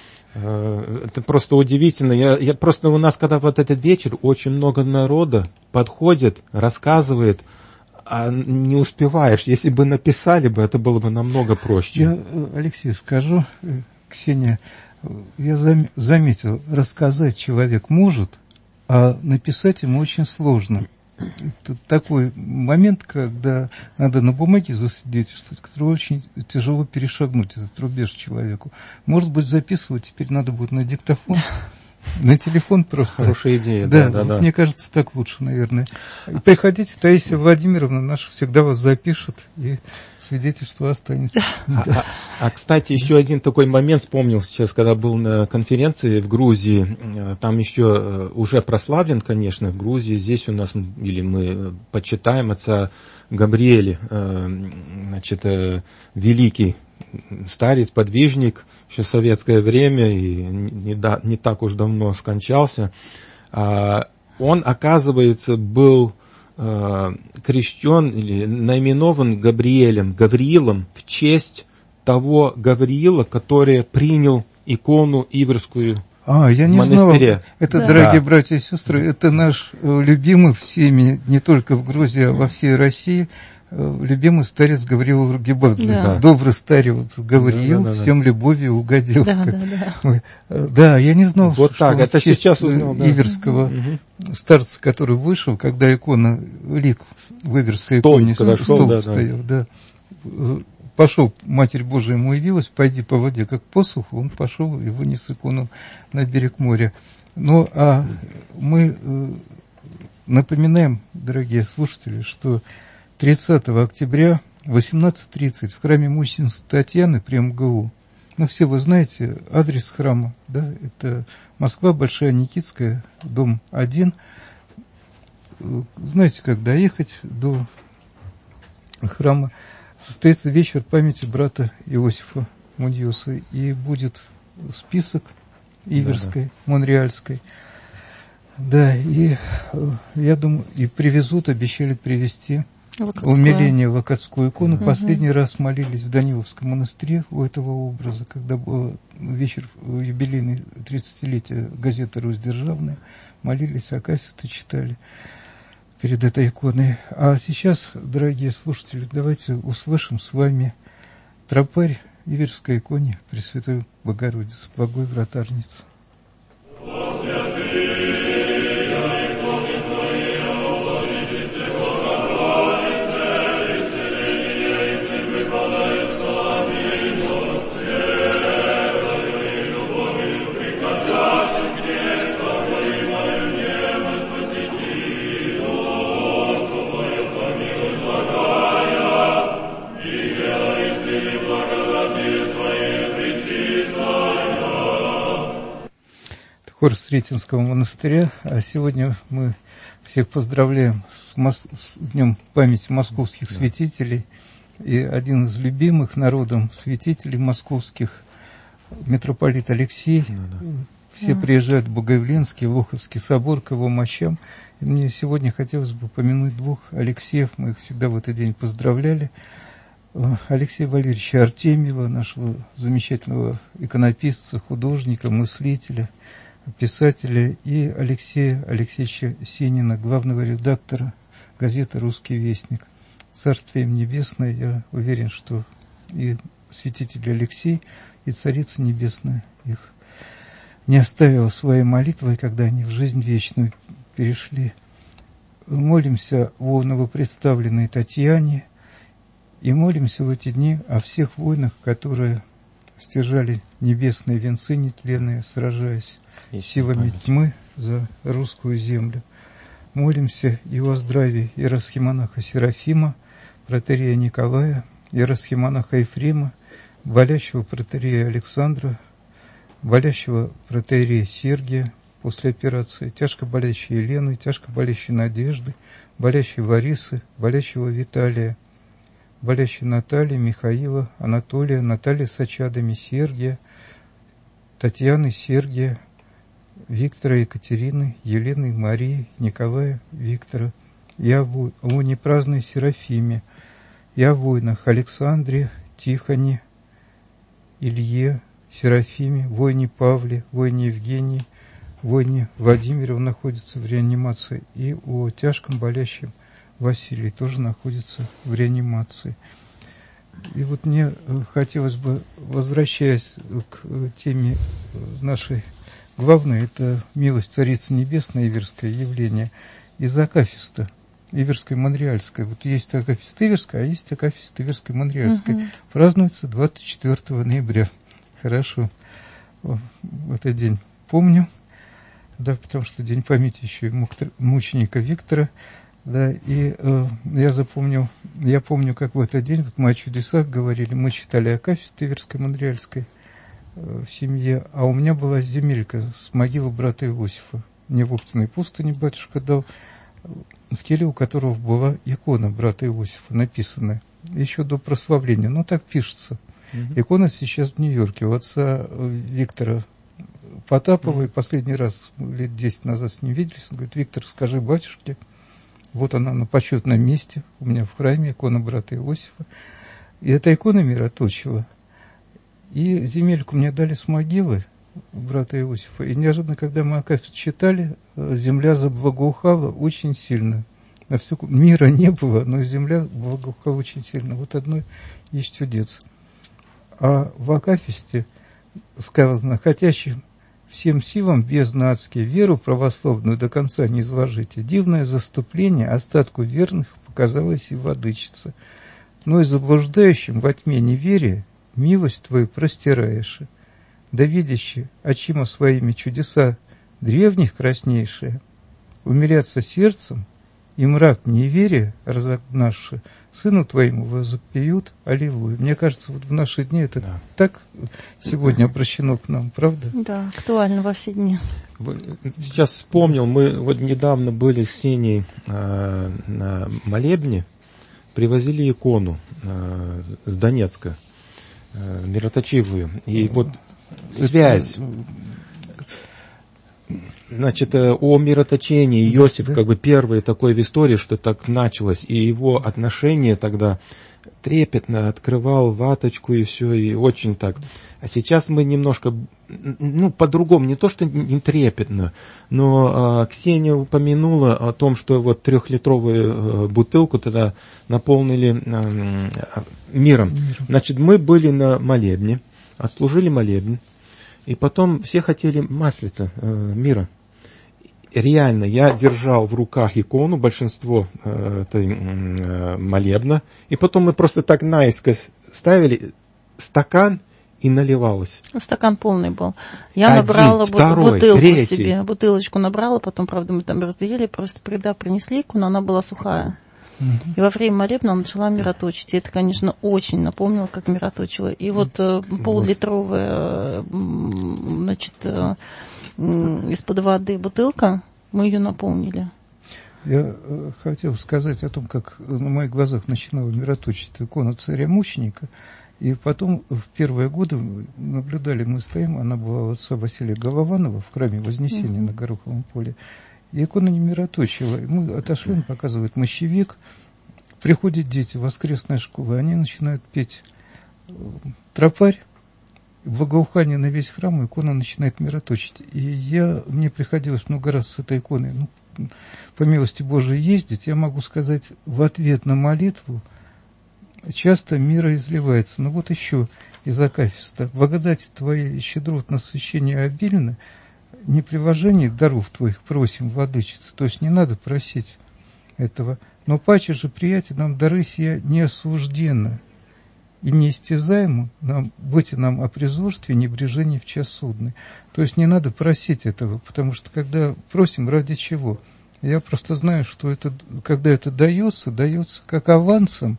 Да. Это просто удивительно. Я, я просто у нас, когда вот этот вечер, очень много народа подходит, рассказывает, а не успеваешь. Если бы написали бы, это было бы намного проще. Я, Алексей, скажу, Ксения, я заметил, рассказать человек может, а написать ему очень сложно. Это такой момент, когда надо на бумаге засвидетельствовать, который очень тяжело перешагнуть, этот рубеж человеку. Может быть, записывать теперь надо будет на диктофон, на телефон просто. Хорошая идея, да. да, да, да. Мне кажется, так лучше, наверное. Приходите, Таисия Владимировна наша всегда вас запишет, и свидетельство останется. А, а, а, кстати, еще один такой момент вспомнил сейчас, когда был на конференции в Грузии. Там еще уже прославлен, конечно, в Грузии. Здесь у нас, или мы почитаем отца Габриэля, значит, великий старец, подвижник, еще в советское время, и не, да, не так уж давно скончался. Он, оказывается, был крещен или наименован Габриэлем, Гавриилом, в честь того Гавриила, который принял икону Иверскую а, я не в монастыре. Знал. Это, да. дорогие да. братья и сестры, это наш любимый всеми, не только в Грузии, а во всей России, любимый старец Гавриил Ругибадзе. Да. Добрый старец Гавриил, да, да, да, всем любовью угодил. Да, да, да. Да, я не знал, вот что так, это в честь сейчас узнал, да. Иверского угу. старца, который вышел, когда икона, лик в Иверской Столб, иконе когда столб шел, да, стоял, да. Пошел, Матерь Божия ему явилась, пойди по воде, как посох, он пошел и вынес икону на берег моря. Ну, а мы напоминаем, дорогие слушатели, что тридцатого октября в восемнадцать тридцать в храме Мученицы Татьяны при эм гэ у, ну, все вы знаете адрес храма, да, это Москва, Большая Никитская, дом один. Знаете, как доехать до храма. Состоится вечер памяти брата Иосифа Мундиуса, и будет список Иверской, да, да. Монреальской. Да, и я думаю, и привезут, обещали привезти Локотскую. Умиление Локотскую икону. Угу. Последний раз молились в Даниловском монастыре у этого образа, когда был вечер юбилейный тридцатилетия газеты «Русь Державная». Молились, акафисты читали перед этой иконой. А сейчас, дорогие слушатели, давайте услышим с вами тропарь Иверской иконе Пресвятой Богородицы, Благой Вратарницы. Хор Сретенского монастыря, а сегодня мы всех поздравляем с, мос... с Днем памяти московских да. святителей, и один из любимых народом святителей московских, митрополит Алексей, да, да. все приезжают в Богоявленский, Лоховский собор к его мощам. И мне сегодня хотелось бы помянуть двух Алексеев, мы их всегда в этот день поздравляли. Алексея Валерьевича Артемьева, нашего замечательного иконописца, художника, мыслителя, писателя, и Алексея Алексеевича Сенина, главного редактора газеты «Русский вестник». Царствие им небесное, я уверен, что и святитель Алексей, и Царица Небесная их не оставила своей молитвой, когда они в жизнь вечную перешли. Молимся о новопредставленной Татьяне и молимся в эти дни о всех воинах, которые стяжали небесные венцы нетленные, сражаясь силами тьмы за русскую землю. Молимся и о здравии иеросхимонаха Серафима, протоиерея Николая, иеросхимонаха Ефрема, болящего протоиерея Александра, болящего протоиерея Сергия после операции, тяжко болящей Елены, тяжко болящей Надежды, болящей Ларисы, болящего Виталия, болящей Натальи, Михаила, Анатолия, Натальи с очадами, Сергия, Татьяны, Сергия, Виктора, Екатерины, Елены, Марии, Николая, Виктора, и о непраздной Серафиме, и о воинах Александре, Тихоне, Илье, Серафиме, воине Павле, воине Евгении, воине Владимире, он находится в реанимации, и о тяжком болящем Василий тоже находится в реанимации. И вот мне хотелось бы, возвращаясь к теме нашей главной, это милость Царицы Небесной, иверское явление, из акафиста, Иверской Монреальской. Вот есть акафист Иверской, а есть акафист Иверской Монреальской. Угу. Празднуется двадцать четвёртого ноября. Хорошо. В этот день помню. Да, потому что день памяти еще и мученика Виктора. Да, и э, я запомнил, я помню, как в этот день, вот мы о чудесах говорили, мы читали акафист Иверской Монреальской э, в семье, а у меня была земелька с могилы брата Иосифа. Мне в Оптиной пустыне батюшка дал, в теле у которого была икона брата Иосифа, написанная еще до прославления. Ну, так пишется. Mm-hmm. Икона сейчас в Нью-Йорке у отца Виктора Потапова. Mm-hmm. Последний раз лет десять назад с ним виделись. Он говорит: Виктор, скажи батюшке, вот она на почетном месте у меня в храме, икона брата Иосифа. И эта икона мироточила. И земельку мне дали с могилы брата Иосифа. И неожиданно, когда мы акафист читали, земля заблагоухала очень сильно. На всю... Мира не было, но земля благоухала очень сильно. Вот одно из чудес. А в акафисте сказано: хотящим всем силам бездны адские веру православную до конца не изложите. Дивное заступление остатку верных показалось и владычица. Но и заблуждающим во тьме неверия милость твою простираешь. Да видящие, очима своими чудеса древних краснейшие, умиляться сердцем и мрак неверия разогнавши, сыну твоему возопьют аллилуйя. Мне кажется, вот в наши дни это да. так сегодня обращено к нам, правда? Да, актуально во все дни. Сейчас вспомнил, мы вот недавно были с Сеней э, на молебне, привозили икону э, с Донецка, э, мироточивую, и вот связь. Значит, о мироточении Иосиф, да. как бы первый такой в истории, что так началось, и его отношение тогда трепетно открывал ваточку и все, и очень так. А сейчас мы немножко, ну, по-другому, не то, что не трепетно, но а, Ксения упомянула о том, что вот трехлитровую а, бутылку тогда наполнили а, миром. Значит, мы были на молебне, отслужили молебен, и потом все хотели маслица э, мира. Реально, я держал в руках икону, большинство э, этой э, молебна, и потом мы просто так наискось ставили стакан, и наливалось. Стакан полный был. Я Один, набрала второй, бутылку третий. себе, бутылочку набрала, потом, правда, мы там разделили, просто прида принесли икону, она была сухая. И во время молебна она начала мироточить. И это, конечно, очень напомнило, как мироточила. И вот э, пол-литровая, значит, э, из-под воды бутылка, мы ее наполнили. Я э, хотел сказать о том, как на моих глазах начинала мироточить икона царя-мученика. И потом в первые годы наблюдали, мы стоим, она была у отца Василия Голованова в храме Вознесения mm-hmm. на Гороховом поле. И икона не мироточила. Мы отошли, он показывает мощевик. Приходят дети, воскресная школа, они начинают петь тропарь, благоухание на весь храм, икона начинает мироточить. И я, мне приходилось много раз с этой иконой, ну, по милости Божией, ездить. Я могу сказать, в ответ на молитву часто мира изливается. Но вот еще из акафиста. Благодати твоей щедрот насыщение обильно, не приложение даров твоих просим, владычица. То есть не надо просить этого. Но паче же, приятель, нам дары сия не осужденно и не истязаемо, нам, будьте нам о презрстве, небрежении в час судный. То есть не надо просить этого, потому что когда просим, ради чего? Я просто знаю, что это, когда это дается, дается как авансом,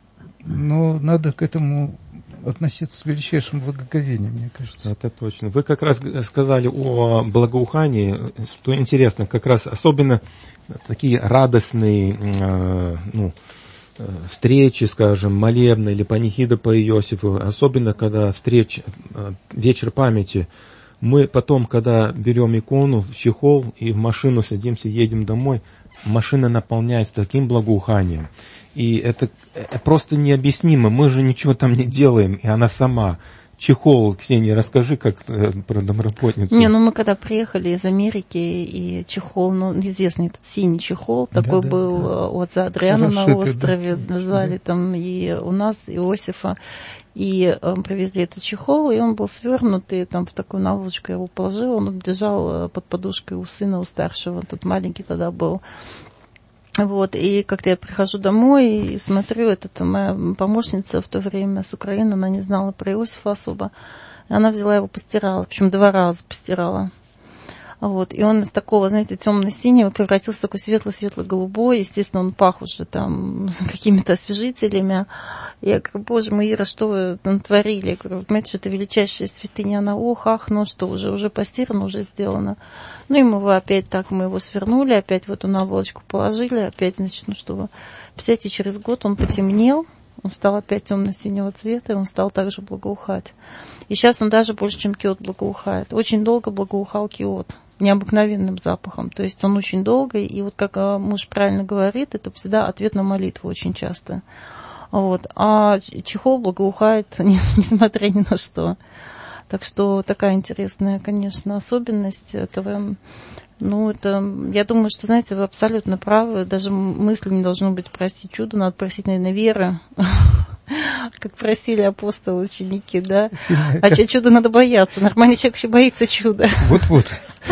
но надо к этому относиться с величайшим благоговением, мне кажется. Это точно. Вы как раз сказали о благоухании, что интересно, как раз особенно такие радостные э, ну, встречи, скажем, молебны или панихида по Иосифу, особенно когда встреч, э, вечер памяти, мы потом, когда берем икону в чехол и в машину садимся, едем домой, машина наполняется таким благоуханием. И это просто необъяснимо. Мы же ничего там не делаем, и она сама. Чехол, Ксения, расскажи, как э, про домработницу. Не, ну мы когда приехали из Америки, и чехол, ну, известный этот синий чехол, да, такой да, был да. у отца Адриана Расшитый, на острове, да, назвали да. там и у нас, Иосифа. И э, привезли этот чехол, и он был свернутый, там в такую наволочку я его положила, он лежал под подушкой у сына, у старшего, тут маленький тогда был. Вот, и когда я прихожу домой и смотрю, это моя помощница в то время с Украины, она не знала про Иосифа особо, и она взяла его, постирала, причем два раза постирала. Вот, и он из такого, знаете, темно-синего превратился в такой светло-светло-голубой, естественно, он пах уже там какими-то освежителями. Я говорю, боже мой, Ира, что вы натворили? Я говорю, понимаете, что это величайшая святыня, она, ох, ах, ну что, уже, уже постирано, уже сделано. Ну и мы его опять так, мы его свернули, опять в эту наволочку положили, опять, значит, ну что, представляете, через год он потемнел, он стал опять темно-синего цвета, и он стал также благоухать. И сейчас он даже больше, чем киот, благоухает. Очень долго благоухал киот, необыкновенным запахом. То есть он очень долго, и вот как муж правильно говорит, это всегда ответ на молитву очень часто. Вот. А чехол благоухает, несмотря ни на что. Так что такая интересная, конечно, особенность этого. Ну, это, я думаю, что, знаете, вы абсолютно правы. Даже мысли не должно быть просить чудо, надо просить, наверное, веры. Как просили апостолы, ученики, да? А чудо надо бояться. Нормальный человек вообще боится чуда. Вот-вот.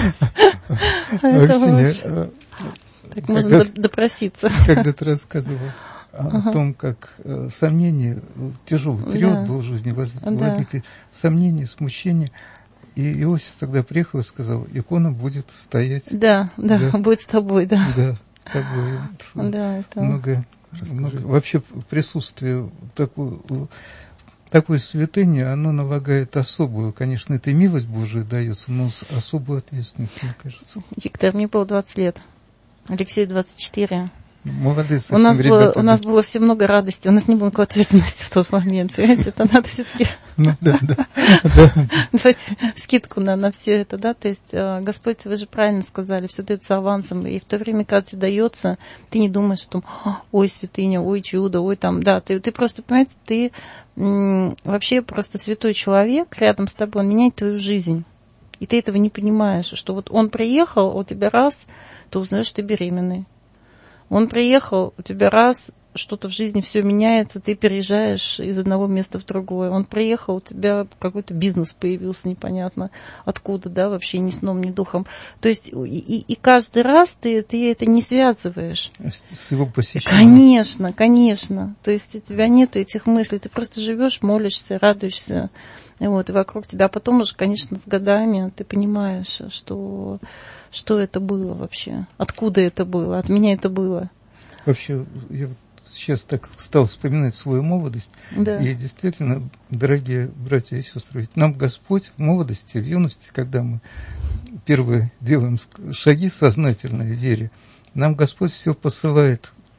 Так можно допроситься. Когда ты рассказывал о том, как сомнения, тяжелый период был в жизни, возникли сомнения, смущения. И Иосиф тогда приехал и сказал, икона будет стоять. Да, да, да. будет с тобой, да. Да, с тобой. Вот да, это... много, много, вообще присутствие такой, такой святыни, оно налагает особую, конечно, это милость Божия дается, но особую ответственность, мне кажется. Виктор, мне было двадцать лет, Алексею двадцать четыре. Молодые у нас было, у нас было все много радости, у нас не было никакой ответственности в тот момент, понимаете, это надо все-таки ну, да, да, давайте скидку на, на все это, да, то есть Господь, вы же правильно сказали, все дается авансом, и в то время, когда тебе дается, ты не думаешь, что ой, святыня, ой, чудо, ой, там, да, ты, ты просто, понимаете, ты м- вообще просто святой человек рядом с тобой, он меняет твою жизнь, и ты этого не понимаешь, что вот он приехал, у тебя раз, ты узнаешь, что ты беременный. Он приехал, у тебя раз, что-то в жизни все меняется, ты переезжаешь из одного места в другое. Он приехал, у тебя какой-то бизнес появился непонятно откуда, да, вообще ни сном, ни духом. То есть и, и каждый раз ты, ты это не связываешь. С его посещением. Конечно, конечно. То есть у тебя нет этих мыслей, ты просто живешь, молишься, радуешься. И вот, и вокруг тебя. А потом уже, конечно, с годами ты понимаешь, что... Что это было вообще? Откуда это было? От меня это было. Вообще, я сейчас так стал вспоминать свою молодость. Да. И действительно, дорогие братья и сестры, ведь нам Господь в молодости, в юности, когда мы первые делаем шаги сознательные в вере, нам Господь все посылает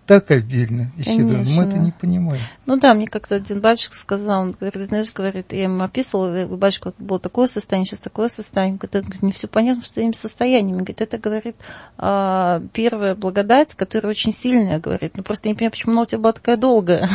так обильно и щедро, мы это да. не понимаем. Ну да, мне как-то один батюшка сказал, он говорит, знаешь, говорит, я ему описывала, говорю, батюшка, было такое состояние, сейчас такое состояние. Говорит, мне все понятно, что с этими состояниями. Говорит, это, говорит, первая благодать, которая очень сильная, говорит. Ну просто я не понимаю, почему она у тебя была такая долгая.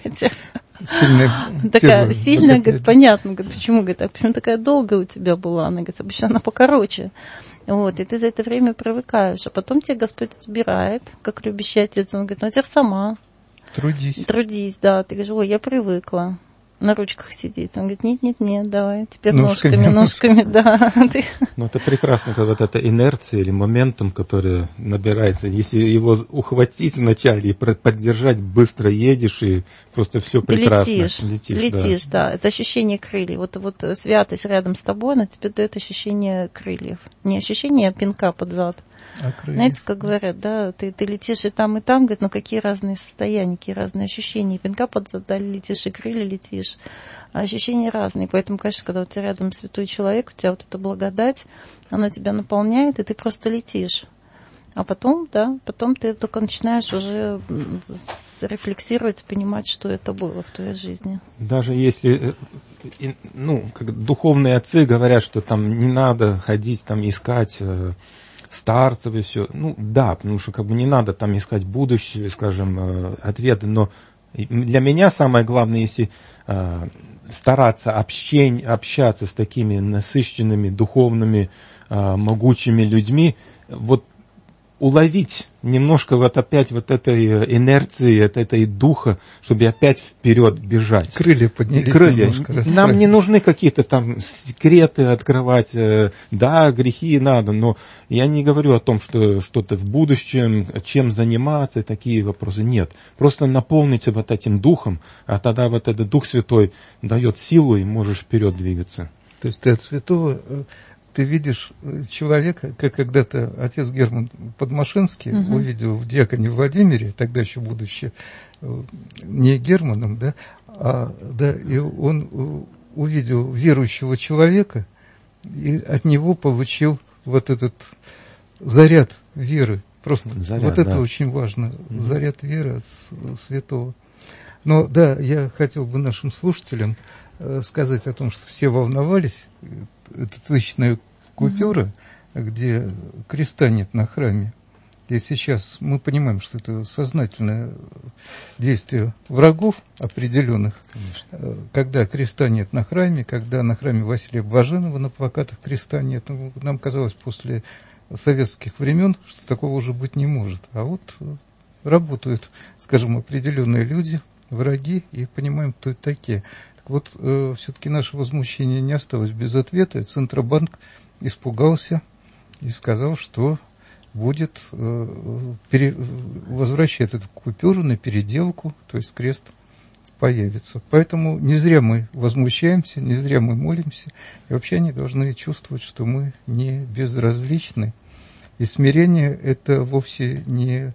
Сильная, такая сильная, говорит, понятно, говорит, почему, говорит, а почему такая долгая у тебя была? Она говорит, обычно она покороче. Вот, и ты за это время привыкаешь, а потом тебя Господь отбирает, как любящий отец, он говорит, ну теперь сама. Трудись. Трудись, да. Ты говоришь, ой, я привыкла на ручках сидеть. Он говорит, нет-нет-нет, давай, теперь ножками, ножками, ножками, да. Ну, это прекрасно, когда вот эта инерция или моментум, который набирается, если его ухватить вначале и поддержать, быстро едешь, и просто все прекрасно. Летишь, летишь, летишь да. да. Это ощущение крыльев. Вот, вот святость рядом с тобой, она тебе дает ощущение крыльев. Не ощущение пинка под зад. А знаете, как говорят, да, ты, ты летишь и там, и там, говорят, ну какие разные состояния, какие разные ощущения. Пинка под зад летишь, и крылья летишь. А ощущения разные. Поэтому, конечно, когда у тебя рядом святой человек, у тебя вот эта благодать, она тебя наполняет, и ты просто летишь. А потом, да, потом ты только начинаешь уже рефлексировать, понимать, что это было в твоей жизни. Даже если, ну, как духовные отцы говорят, что там не надо ходить, там искать старцев и все. Ну, да, потому что как бы не надо там искать будущее, скажем, ответы, но для меня самое главное, если стараться общень, общаться с такими насыщенными, духовными, могучими людьми, вот уловить немножко вот опять вот этой инерции, от этой духа, чтобы опять вперед бежать. Крылья поднялись. Крылья. Нам не нужны какие-то там секреты открывать. Да, грехи надо, но я не говорю о том, что что-то в будущем, чем заниматься, такие вопросы. Нет. Просто наполните вот этим духом, а тогда вот этот Дух Святой дает силу, и можешь вперед двигаться. То есть ты от святого... Ты видишь человека, как когда-то отец Герман Подмашинский угу. увидел в диаконе Владимире, тогда еще будучи не Германом, да, а да, и он увидел верующего человека и от него получил вот этот заряд веры. Просто заряд, вот это да. очень важно, угу. заряд веры от святого. Но да, я хотел бы нашим слушателям сказать о том, что все волновались. Это тысячная купюра, mm-hmm. где креста нет на храме. И сейчас мы понимаем, что это сознательное действие врагов определенных. Конечно. Когда креста нет на храме, когда на храме Василия Блаженного на плакатах креста нет. Ну, нам казалось после советских времен, что такого уже быть не может. А вот работают, скажем, определенные люди, враги, и понимаем, кто это такие. Вот э, все-таки наше возмущение не осталось без ответа. Центробанк испугался и сказал, что будет э, пере, возвращать эту купюру на переделку, то есть крест появится. Поэтому не зря мы возмущаемся, не зря мы молимся. И вообще они должны чувствовать, что мы не безразличны. И смирение – это вовсе не...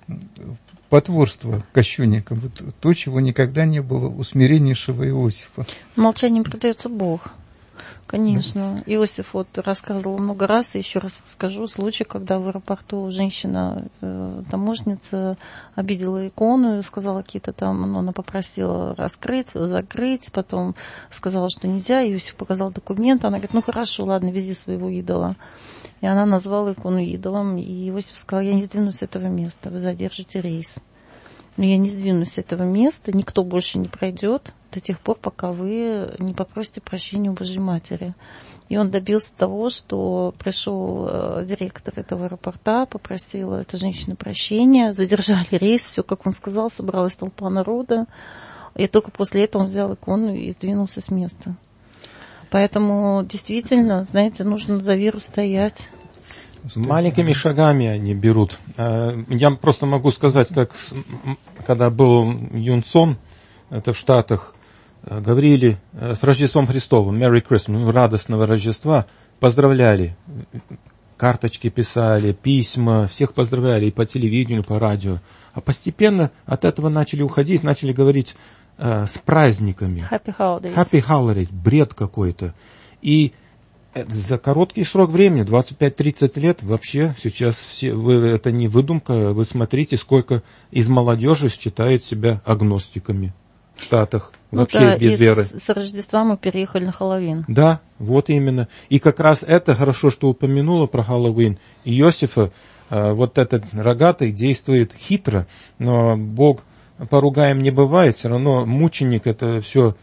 потворство кощунникам, вот то, чего никогда не было у смиреннейшего Иосифа. Молчанием продается Бог, конечно. Да. Иосиф вот рассказывал много раз, и еще раз расскажу случай, когда в аэропорту женщина, э, таможница, обидела икону, сказала какие-то там, ну, она попросила раскрыть, закрыть, потом сказала, что нельзя, Иосиф показал документ, она говорит, ну хорошо, ладно, вези своего идола. И она назвала икону идолом, и Иосиф сказал, я не сдвинусь с этого места, вы задержите рейс. Но я не сдвинусь с этого места, никто больше не пройдет до тех пор, пока вы не попросите прощения у Божьей Матери. И он добился того, что пришел э, директор этого аэропорта, попросила эта женщина прощения, задержали рейс, все, как он сказал, собралась толпа народа. И только после этого он взял икону и сдвинулся с места. Поэтому действительно, знаете, нужно за веру стоять. Маленькими шагами они берут. Я просто могу сказать, как когда был юнцом, это в Штатах, говорили с Рождеством Христовым, Merry Christmas, радостного Рождества, поздравляли. Карточки писали, письма, всех поздравляли и по телевидению, и по радио. А постепенно от этого начали уходить, начали говорить с праздниками. Happy Holidays. Happy Holidays, бред какой-то. И За короткий срок времени, двадцать пять тридцать лет, вообще сейчас все, вы, это не выдумка, вы смотрите, сколько из молодежи считает себя агностиками в Штатах, ну, вообще да, без и веры. С, с Рождества мы переехали на Хэллоуин. Да, вот именно. И как раз это хорошо, что упомянула про Хэллоуин. Иосифа, э, вот этот рогатый действует хитро, но Бог поругаем не бывает, все равно мученик это все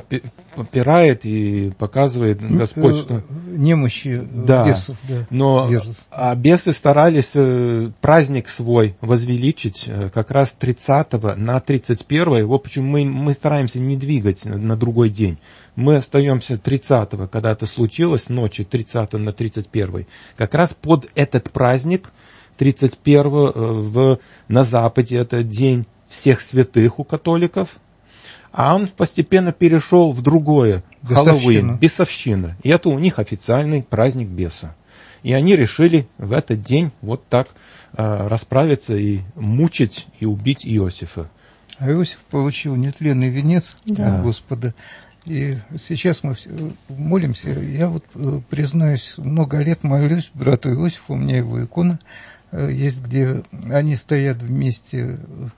попирает и показывает Господь, что... Немощи да, бесов, да. Но а бесы старались праздник свой возвеличить как раз тридцатого на тридцать первое. Его почему мы, мы стараемся не двигать на другой день. Мы остаемся тридцатого, когда это случилось, ночью тридцатого на тридцать первое. Как раз под этот праздник, тридцать первого, в, на Западе, это день всех святых у католиков. А он постепенно перешел в другое, Хэллоуин, бесовщина. И это у них официальный праздник беса. И они решили в этот день вот так э, расправиться и мучить и убить Иосифа. А Иосиф получил нетленный венец да. от Господа. И сейчас мы молимся. Я вот, признаюсь, много лет молюсь брату Иосифу, у меня его икона есть, где они стоят вместе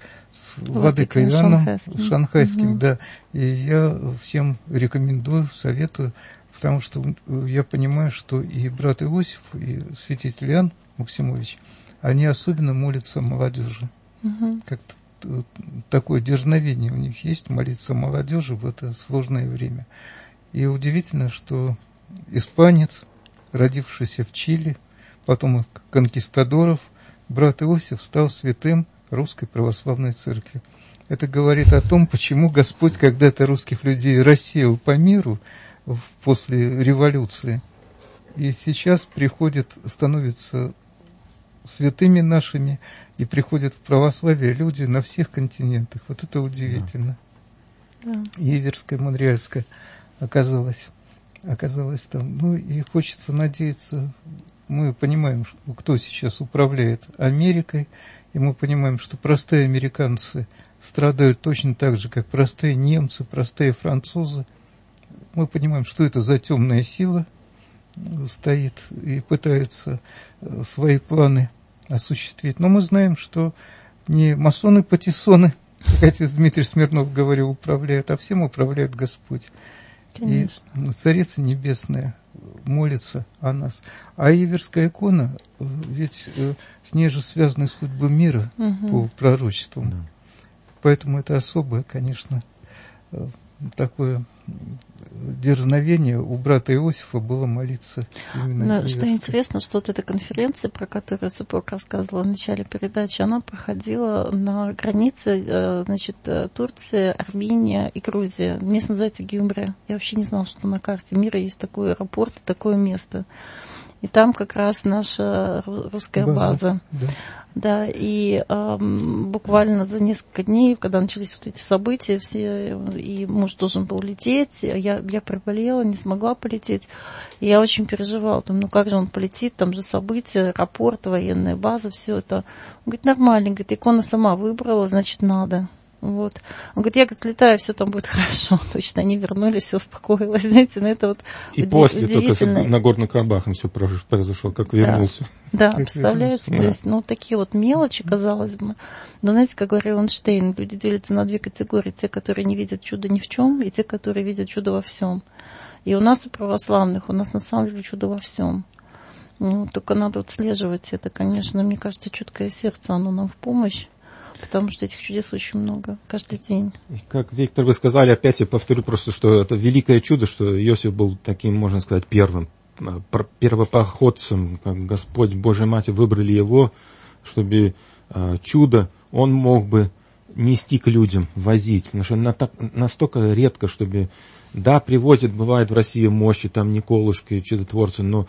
с владыкой Иоанном Шанхайским, Шанхайским угу. да. И я всем рекомендую, советую, потому что я понимаю, что и брат Иосиф, и святитель Иоанн Максимович, они особенно молятся молодежи. Угу. Как-то такое дерзновение у них есть, молиться молодежи в это сложное время. И удивительно, что испанец, родившийся в Чили, потомок конкистадоров, брат Иосиф стал святым Русской Православной Церкви. Это говорит о том, почему Господь когда-то русских людей рассеял по миру после революции. И сейчас приходят, становятся святыми нашими, и приходят в православие люди на всех континентах. Вот это удивительно. Да. Иверская, Монреальская оказалась, оказалась там. Ну и хочется надеяться, мы понимаем, кто сейчас управляет Америкой, и мы понимаем, что простые американцы страдают точно так же, как простые немцы, простые французы. Мы понимаем, что это за темная сила стоит и пытается свои планы осуществить. Но мы знаем, что не масоны-патиссоны, как отец Дмитрий Смирнов говорил, управляют, а всем управляет Господь. Конечно. И Царица Небесная молится о нас. А Иверская икона, ведь с ней же связаны судьбы мира угу. по пророчествам. Да. Поэтому это особое, конечно, такое дерзновение у брата Иосифа было молиться именно. Но, что интересно, что вот эта конференция, про которую супруг рассказывала в начале передачи, она проходила на границе, значит, Турция, Армения и Грузия. Место называется Гюмре. Я вообще не знала, что на карте мира есть такой аэропорт и такое место. И там как раз наша русская база. база. Да. Да, и э, буквально за несколько дней, когда начались вот эти события, все, и муж должен был лететь, я, я приболела, не смогла полететь. И я очень переживала, думаю, ну как же он полетит, там же события, аэропорт, военная база, все это. Он говорит, нормально, говорит, икона сама выбрала, значит, надо. Вот. Он говорит, я, говорит, слетаю, все там будет хорошо. Точно, они вернулись, все успокоилось. Знаете, на это вот и уди- после удивительно. Только Нагорным Карабахом все произошло, как вернулся. Да, да, представляете, да. То есть, ну, такие вот мелочи, казалось бы. Но, знаете, как говорил Эйнштейн, люди делятся на две категории. Те, которые не видят чуда ни в чем, и те, которые видят чудо во всем. И у нас, у православных, у нас на самом деле чудо во всем. Ну, только надо отслеживать это, конечно. Мне кажется, чуткое сердце, оно нам в помощь. Потому что этих чудес очень много, каждый день. Как, Виктор, вы сказали, опять я повторю просто, что это великое чудо, что Иосиф был таким, можно сказать, первым, первопоходцем, как Господь, Божья Матерь выбрали его, чтобы э, чудо он мог бы нести к людям, возить. Потому что на, так, настолько редко, чтобы, да, привозят, бывает в России мощи, там Николушки, чудотворцы, но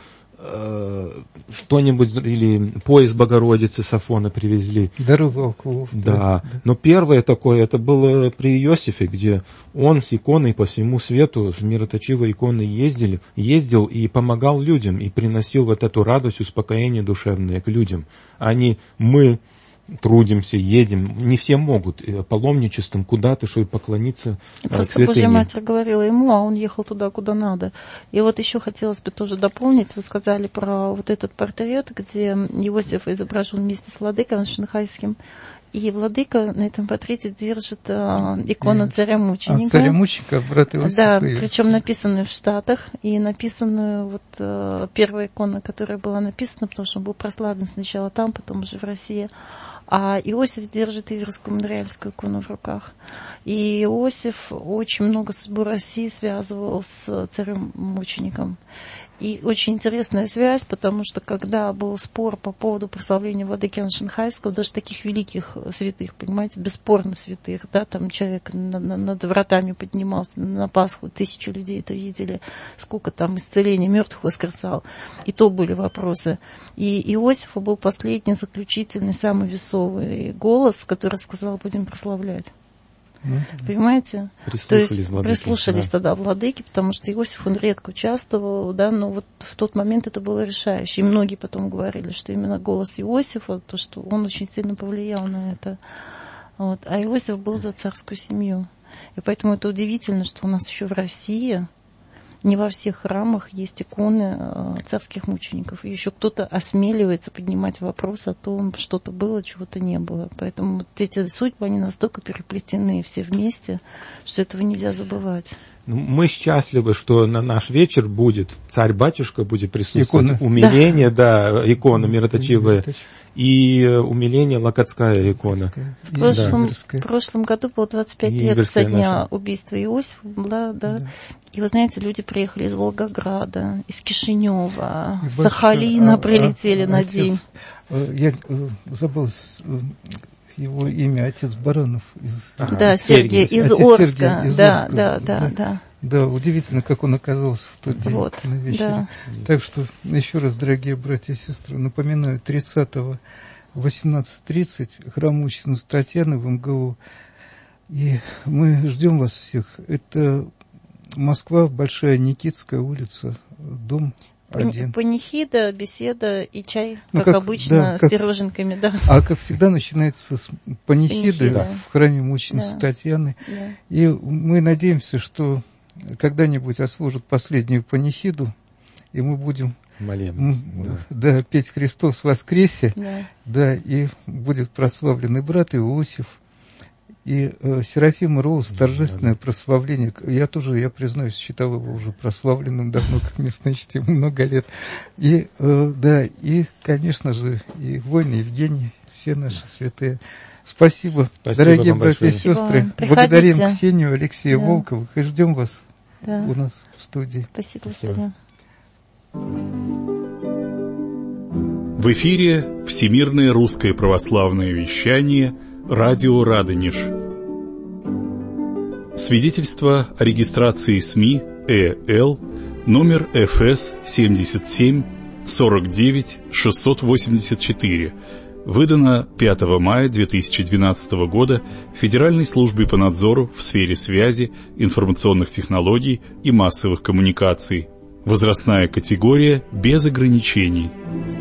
что-нибудь, или пояс Богородицы с Афона привезли. Дары волков. Да. Да, да. Но первое такое, это было при Иосифе, где он с иконой по всему свету, с мироточивой иконой ездили, ездил и помогал людям, и приносил вот эту радость, успокоение душевное к людям. А не мы трудимся, едем. Не все могут паломничеством куда-то, чтобы поклониться Просто святыне. Божья Матерь говорила ему, а он ехал туда, куда надо. И вот еще хотелось бы тоже дополнить, вы сказали про вот этот портрет, где Иосиф изображен вместе с владыкой Шанхайским. И владыка на этом портрете держит э, икону царя-мученика. А, царя-мученика, брат Иосифа. Да, причем написанную в Штатах, и написанную, вот э, первая икона, которая была написана, потому что он был прославлен сначала там, потом уже в России. А Иосиф держит иверскую монреальскую икону в руках. И Иосиф очень много судьбу России связывал с царем-мучеником. И очень интересная связь, потому что когда был спор по поводу прославления владыки Шанхайского, даже таких великих святых, понимаете, бесспорно святых, да, там человек над, над вратами поднимался на Пасху, тысячу людей это видели, сколько там исцеления мертвых воскресал, и то были вопросы. И Иосифа был последний, заключительный, самый весовый голос, который сказал, будем прославлять. Понимаете? Прислушались, То есть владыки, прислушались да. тогда владыки, потому что Иосиф, он редко участвовал, да, но вот в тот момент это было решающе. И многие потом говорили, что именно голос Иосифа, то, что он очень сильно повлиял на это. Вот. А Иосиф был за царскую семью. И поэтому это удивительно, что у нас еще в России не во всех храмах есть иконы царских мучеников. И еще кто-то осмеливается поднимать вопрос о том, что-то было, чего-то не было. Поэтому вот эти судьбы, они настолько переплетены все вместе, что этого нельзя забывать. Мы счастливы, что на наш вечер будет, царь-батюшка будет присутствовать, икона. умиление, да, да икона мироточивая, и умиление локотская икона. В прошлом, в прошлом году было двадцать пять лет со дня наша. убийства Иосифа, да, да. да. И вы знаете, люди приехали из Волгограда, из Кишинева, с Сахалина а, прилетели а, на отец, день. Я забыл его имя, отец Баранов. Из... Ага, да, Сергей, из Орска. Сергей, из да, Орска. Да, да, да, да. Да, удивительно, как он оказался в тот день вот, на вечере. Да. Так что, еще раз, дорогие братья и сестры, напоминаю, тридцатого в восемнадцать тридцать храм мученицы Татьяны в эм гэ у. И мы ждем вас всех. Это Москва, Большая Никитская улица, дом один. Панихида, беседа и чай, ну, как, как обычно, да, с как, пироженками, да. А как всегда начинается с панихиды, с панихиды. В храме мученицы да. Татьяны. Да. И мы надеемся, что когда-нибудь отслужат последнюю панихиду, и мы будем Молебность, да. Да, петь «Христос воскресе», да. Да, и будет прославленный брат Иосиф. И э, Серафим Роуз, торжественное да, да. прославление. Я тоже, я признаюсь, считал его уже прославленным давно, как местное чтиво, много лет. И, э, да, и, конечно же, и воин Евгений, все наши святые. Спасибо, Спасибо дорогие братья и сестры. Благодарим Ксению, Алексея да. Волковых и ждем вас да. у нас в студии. Спасибо, Спасибо. В эфире Всемирное русское православное вещание «Радио Радонеж». Свидетельство о регистрации СМИ ЭЛ номер эф эс семьдесят семь сорок девять шестьсот восемьдесят четыре, выдано пятого мая две тысячи двенадцатого года Федеральной службой по надзору в сфере связи, информационных технологий и массовых коммуникаций. Возрастная категория без ограничений.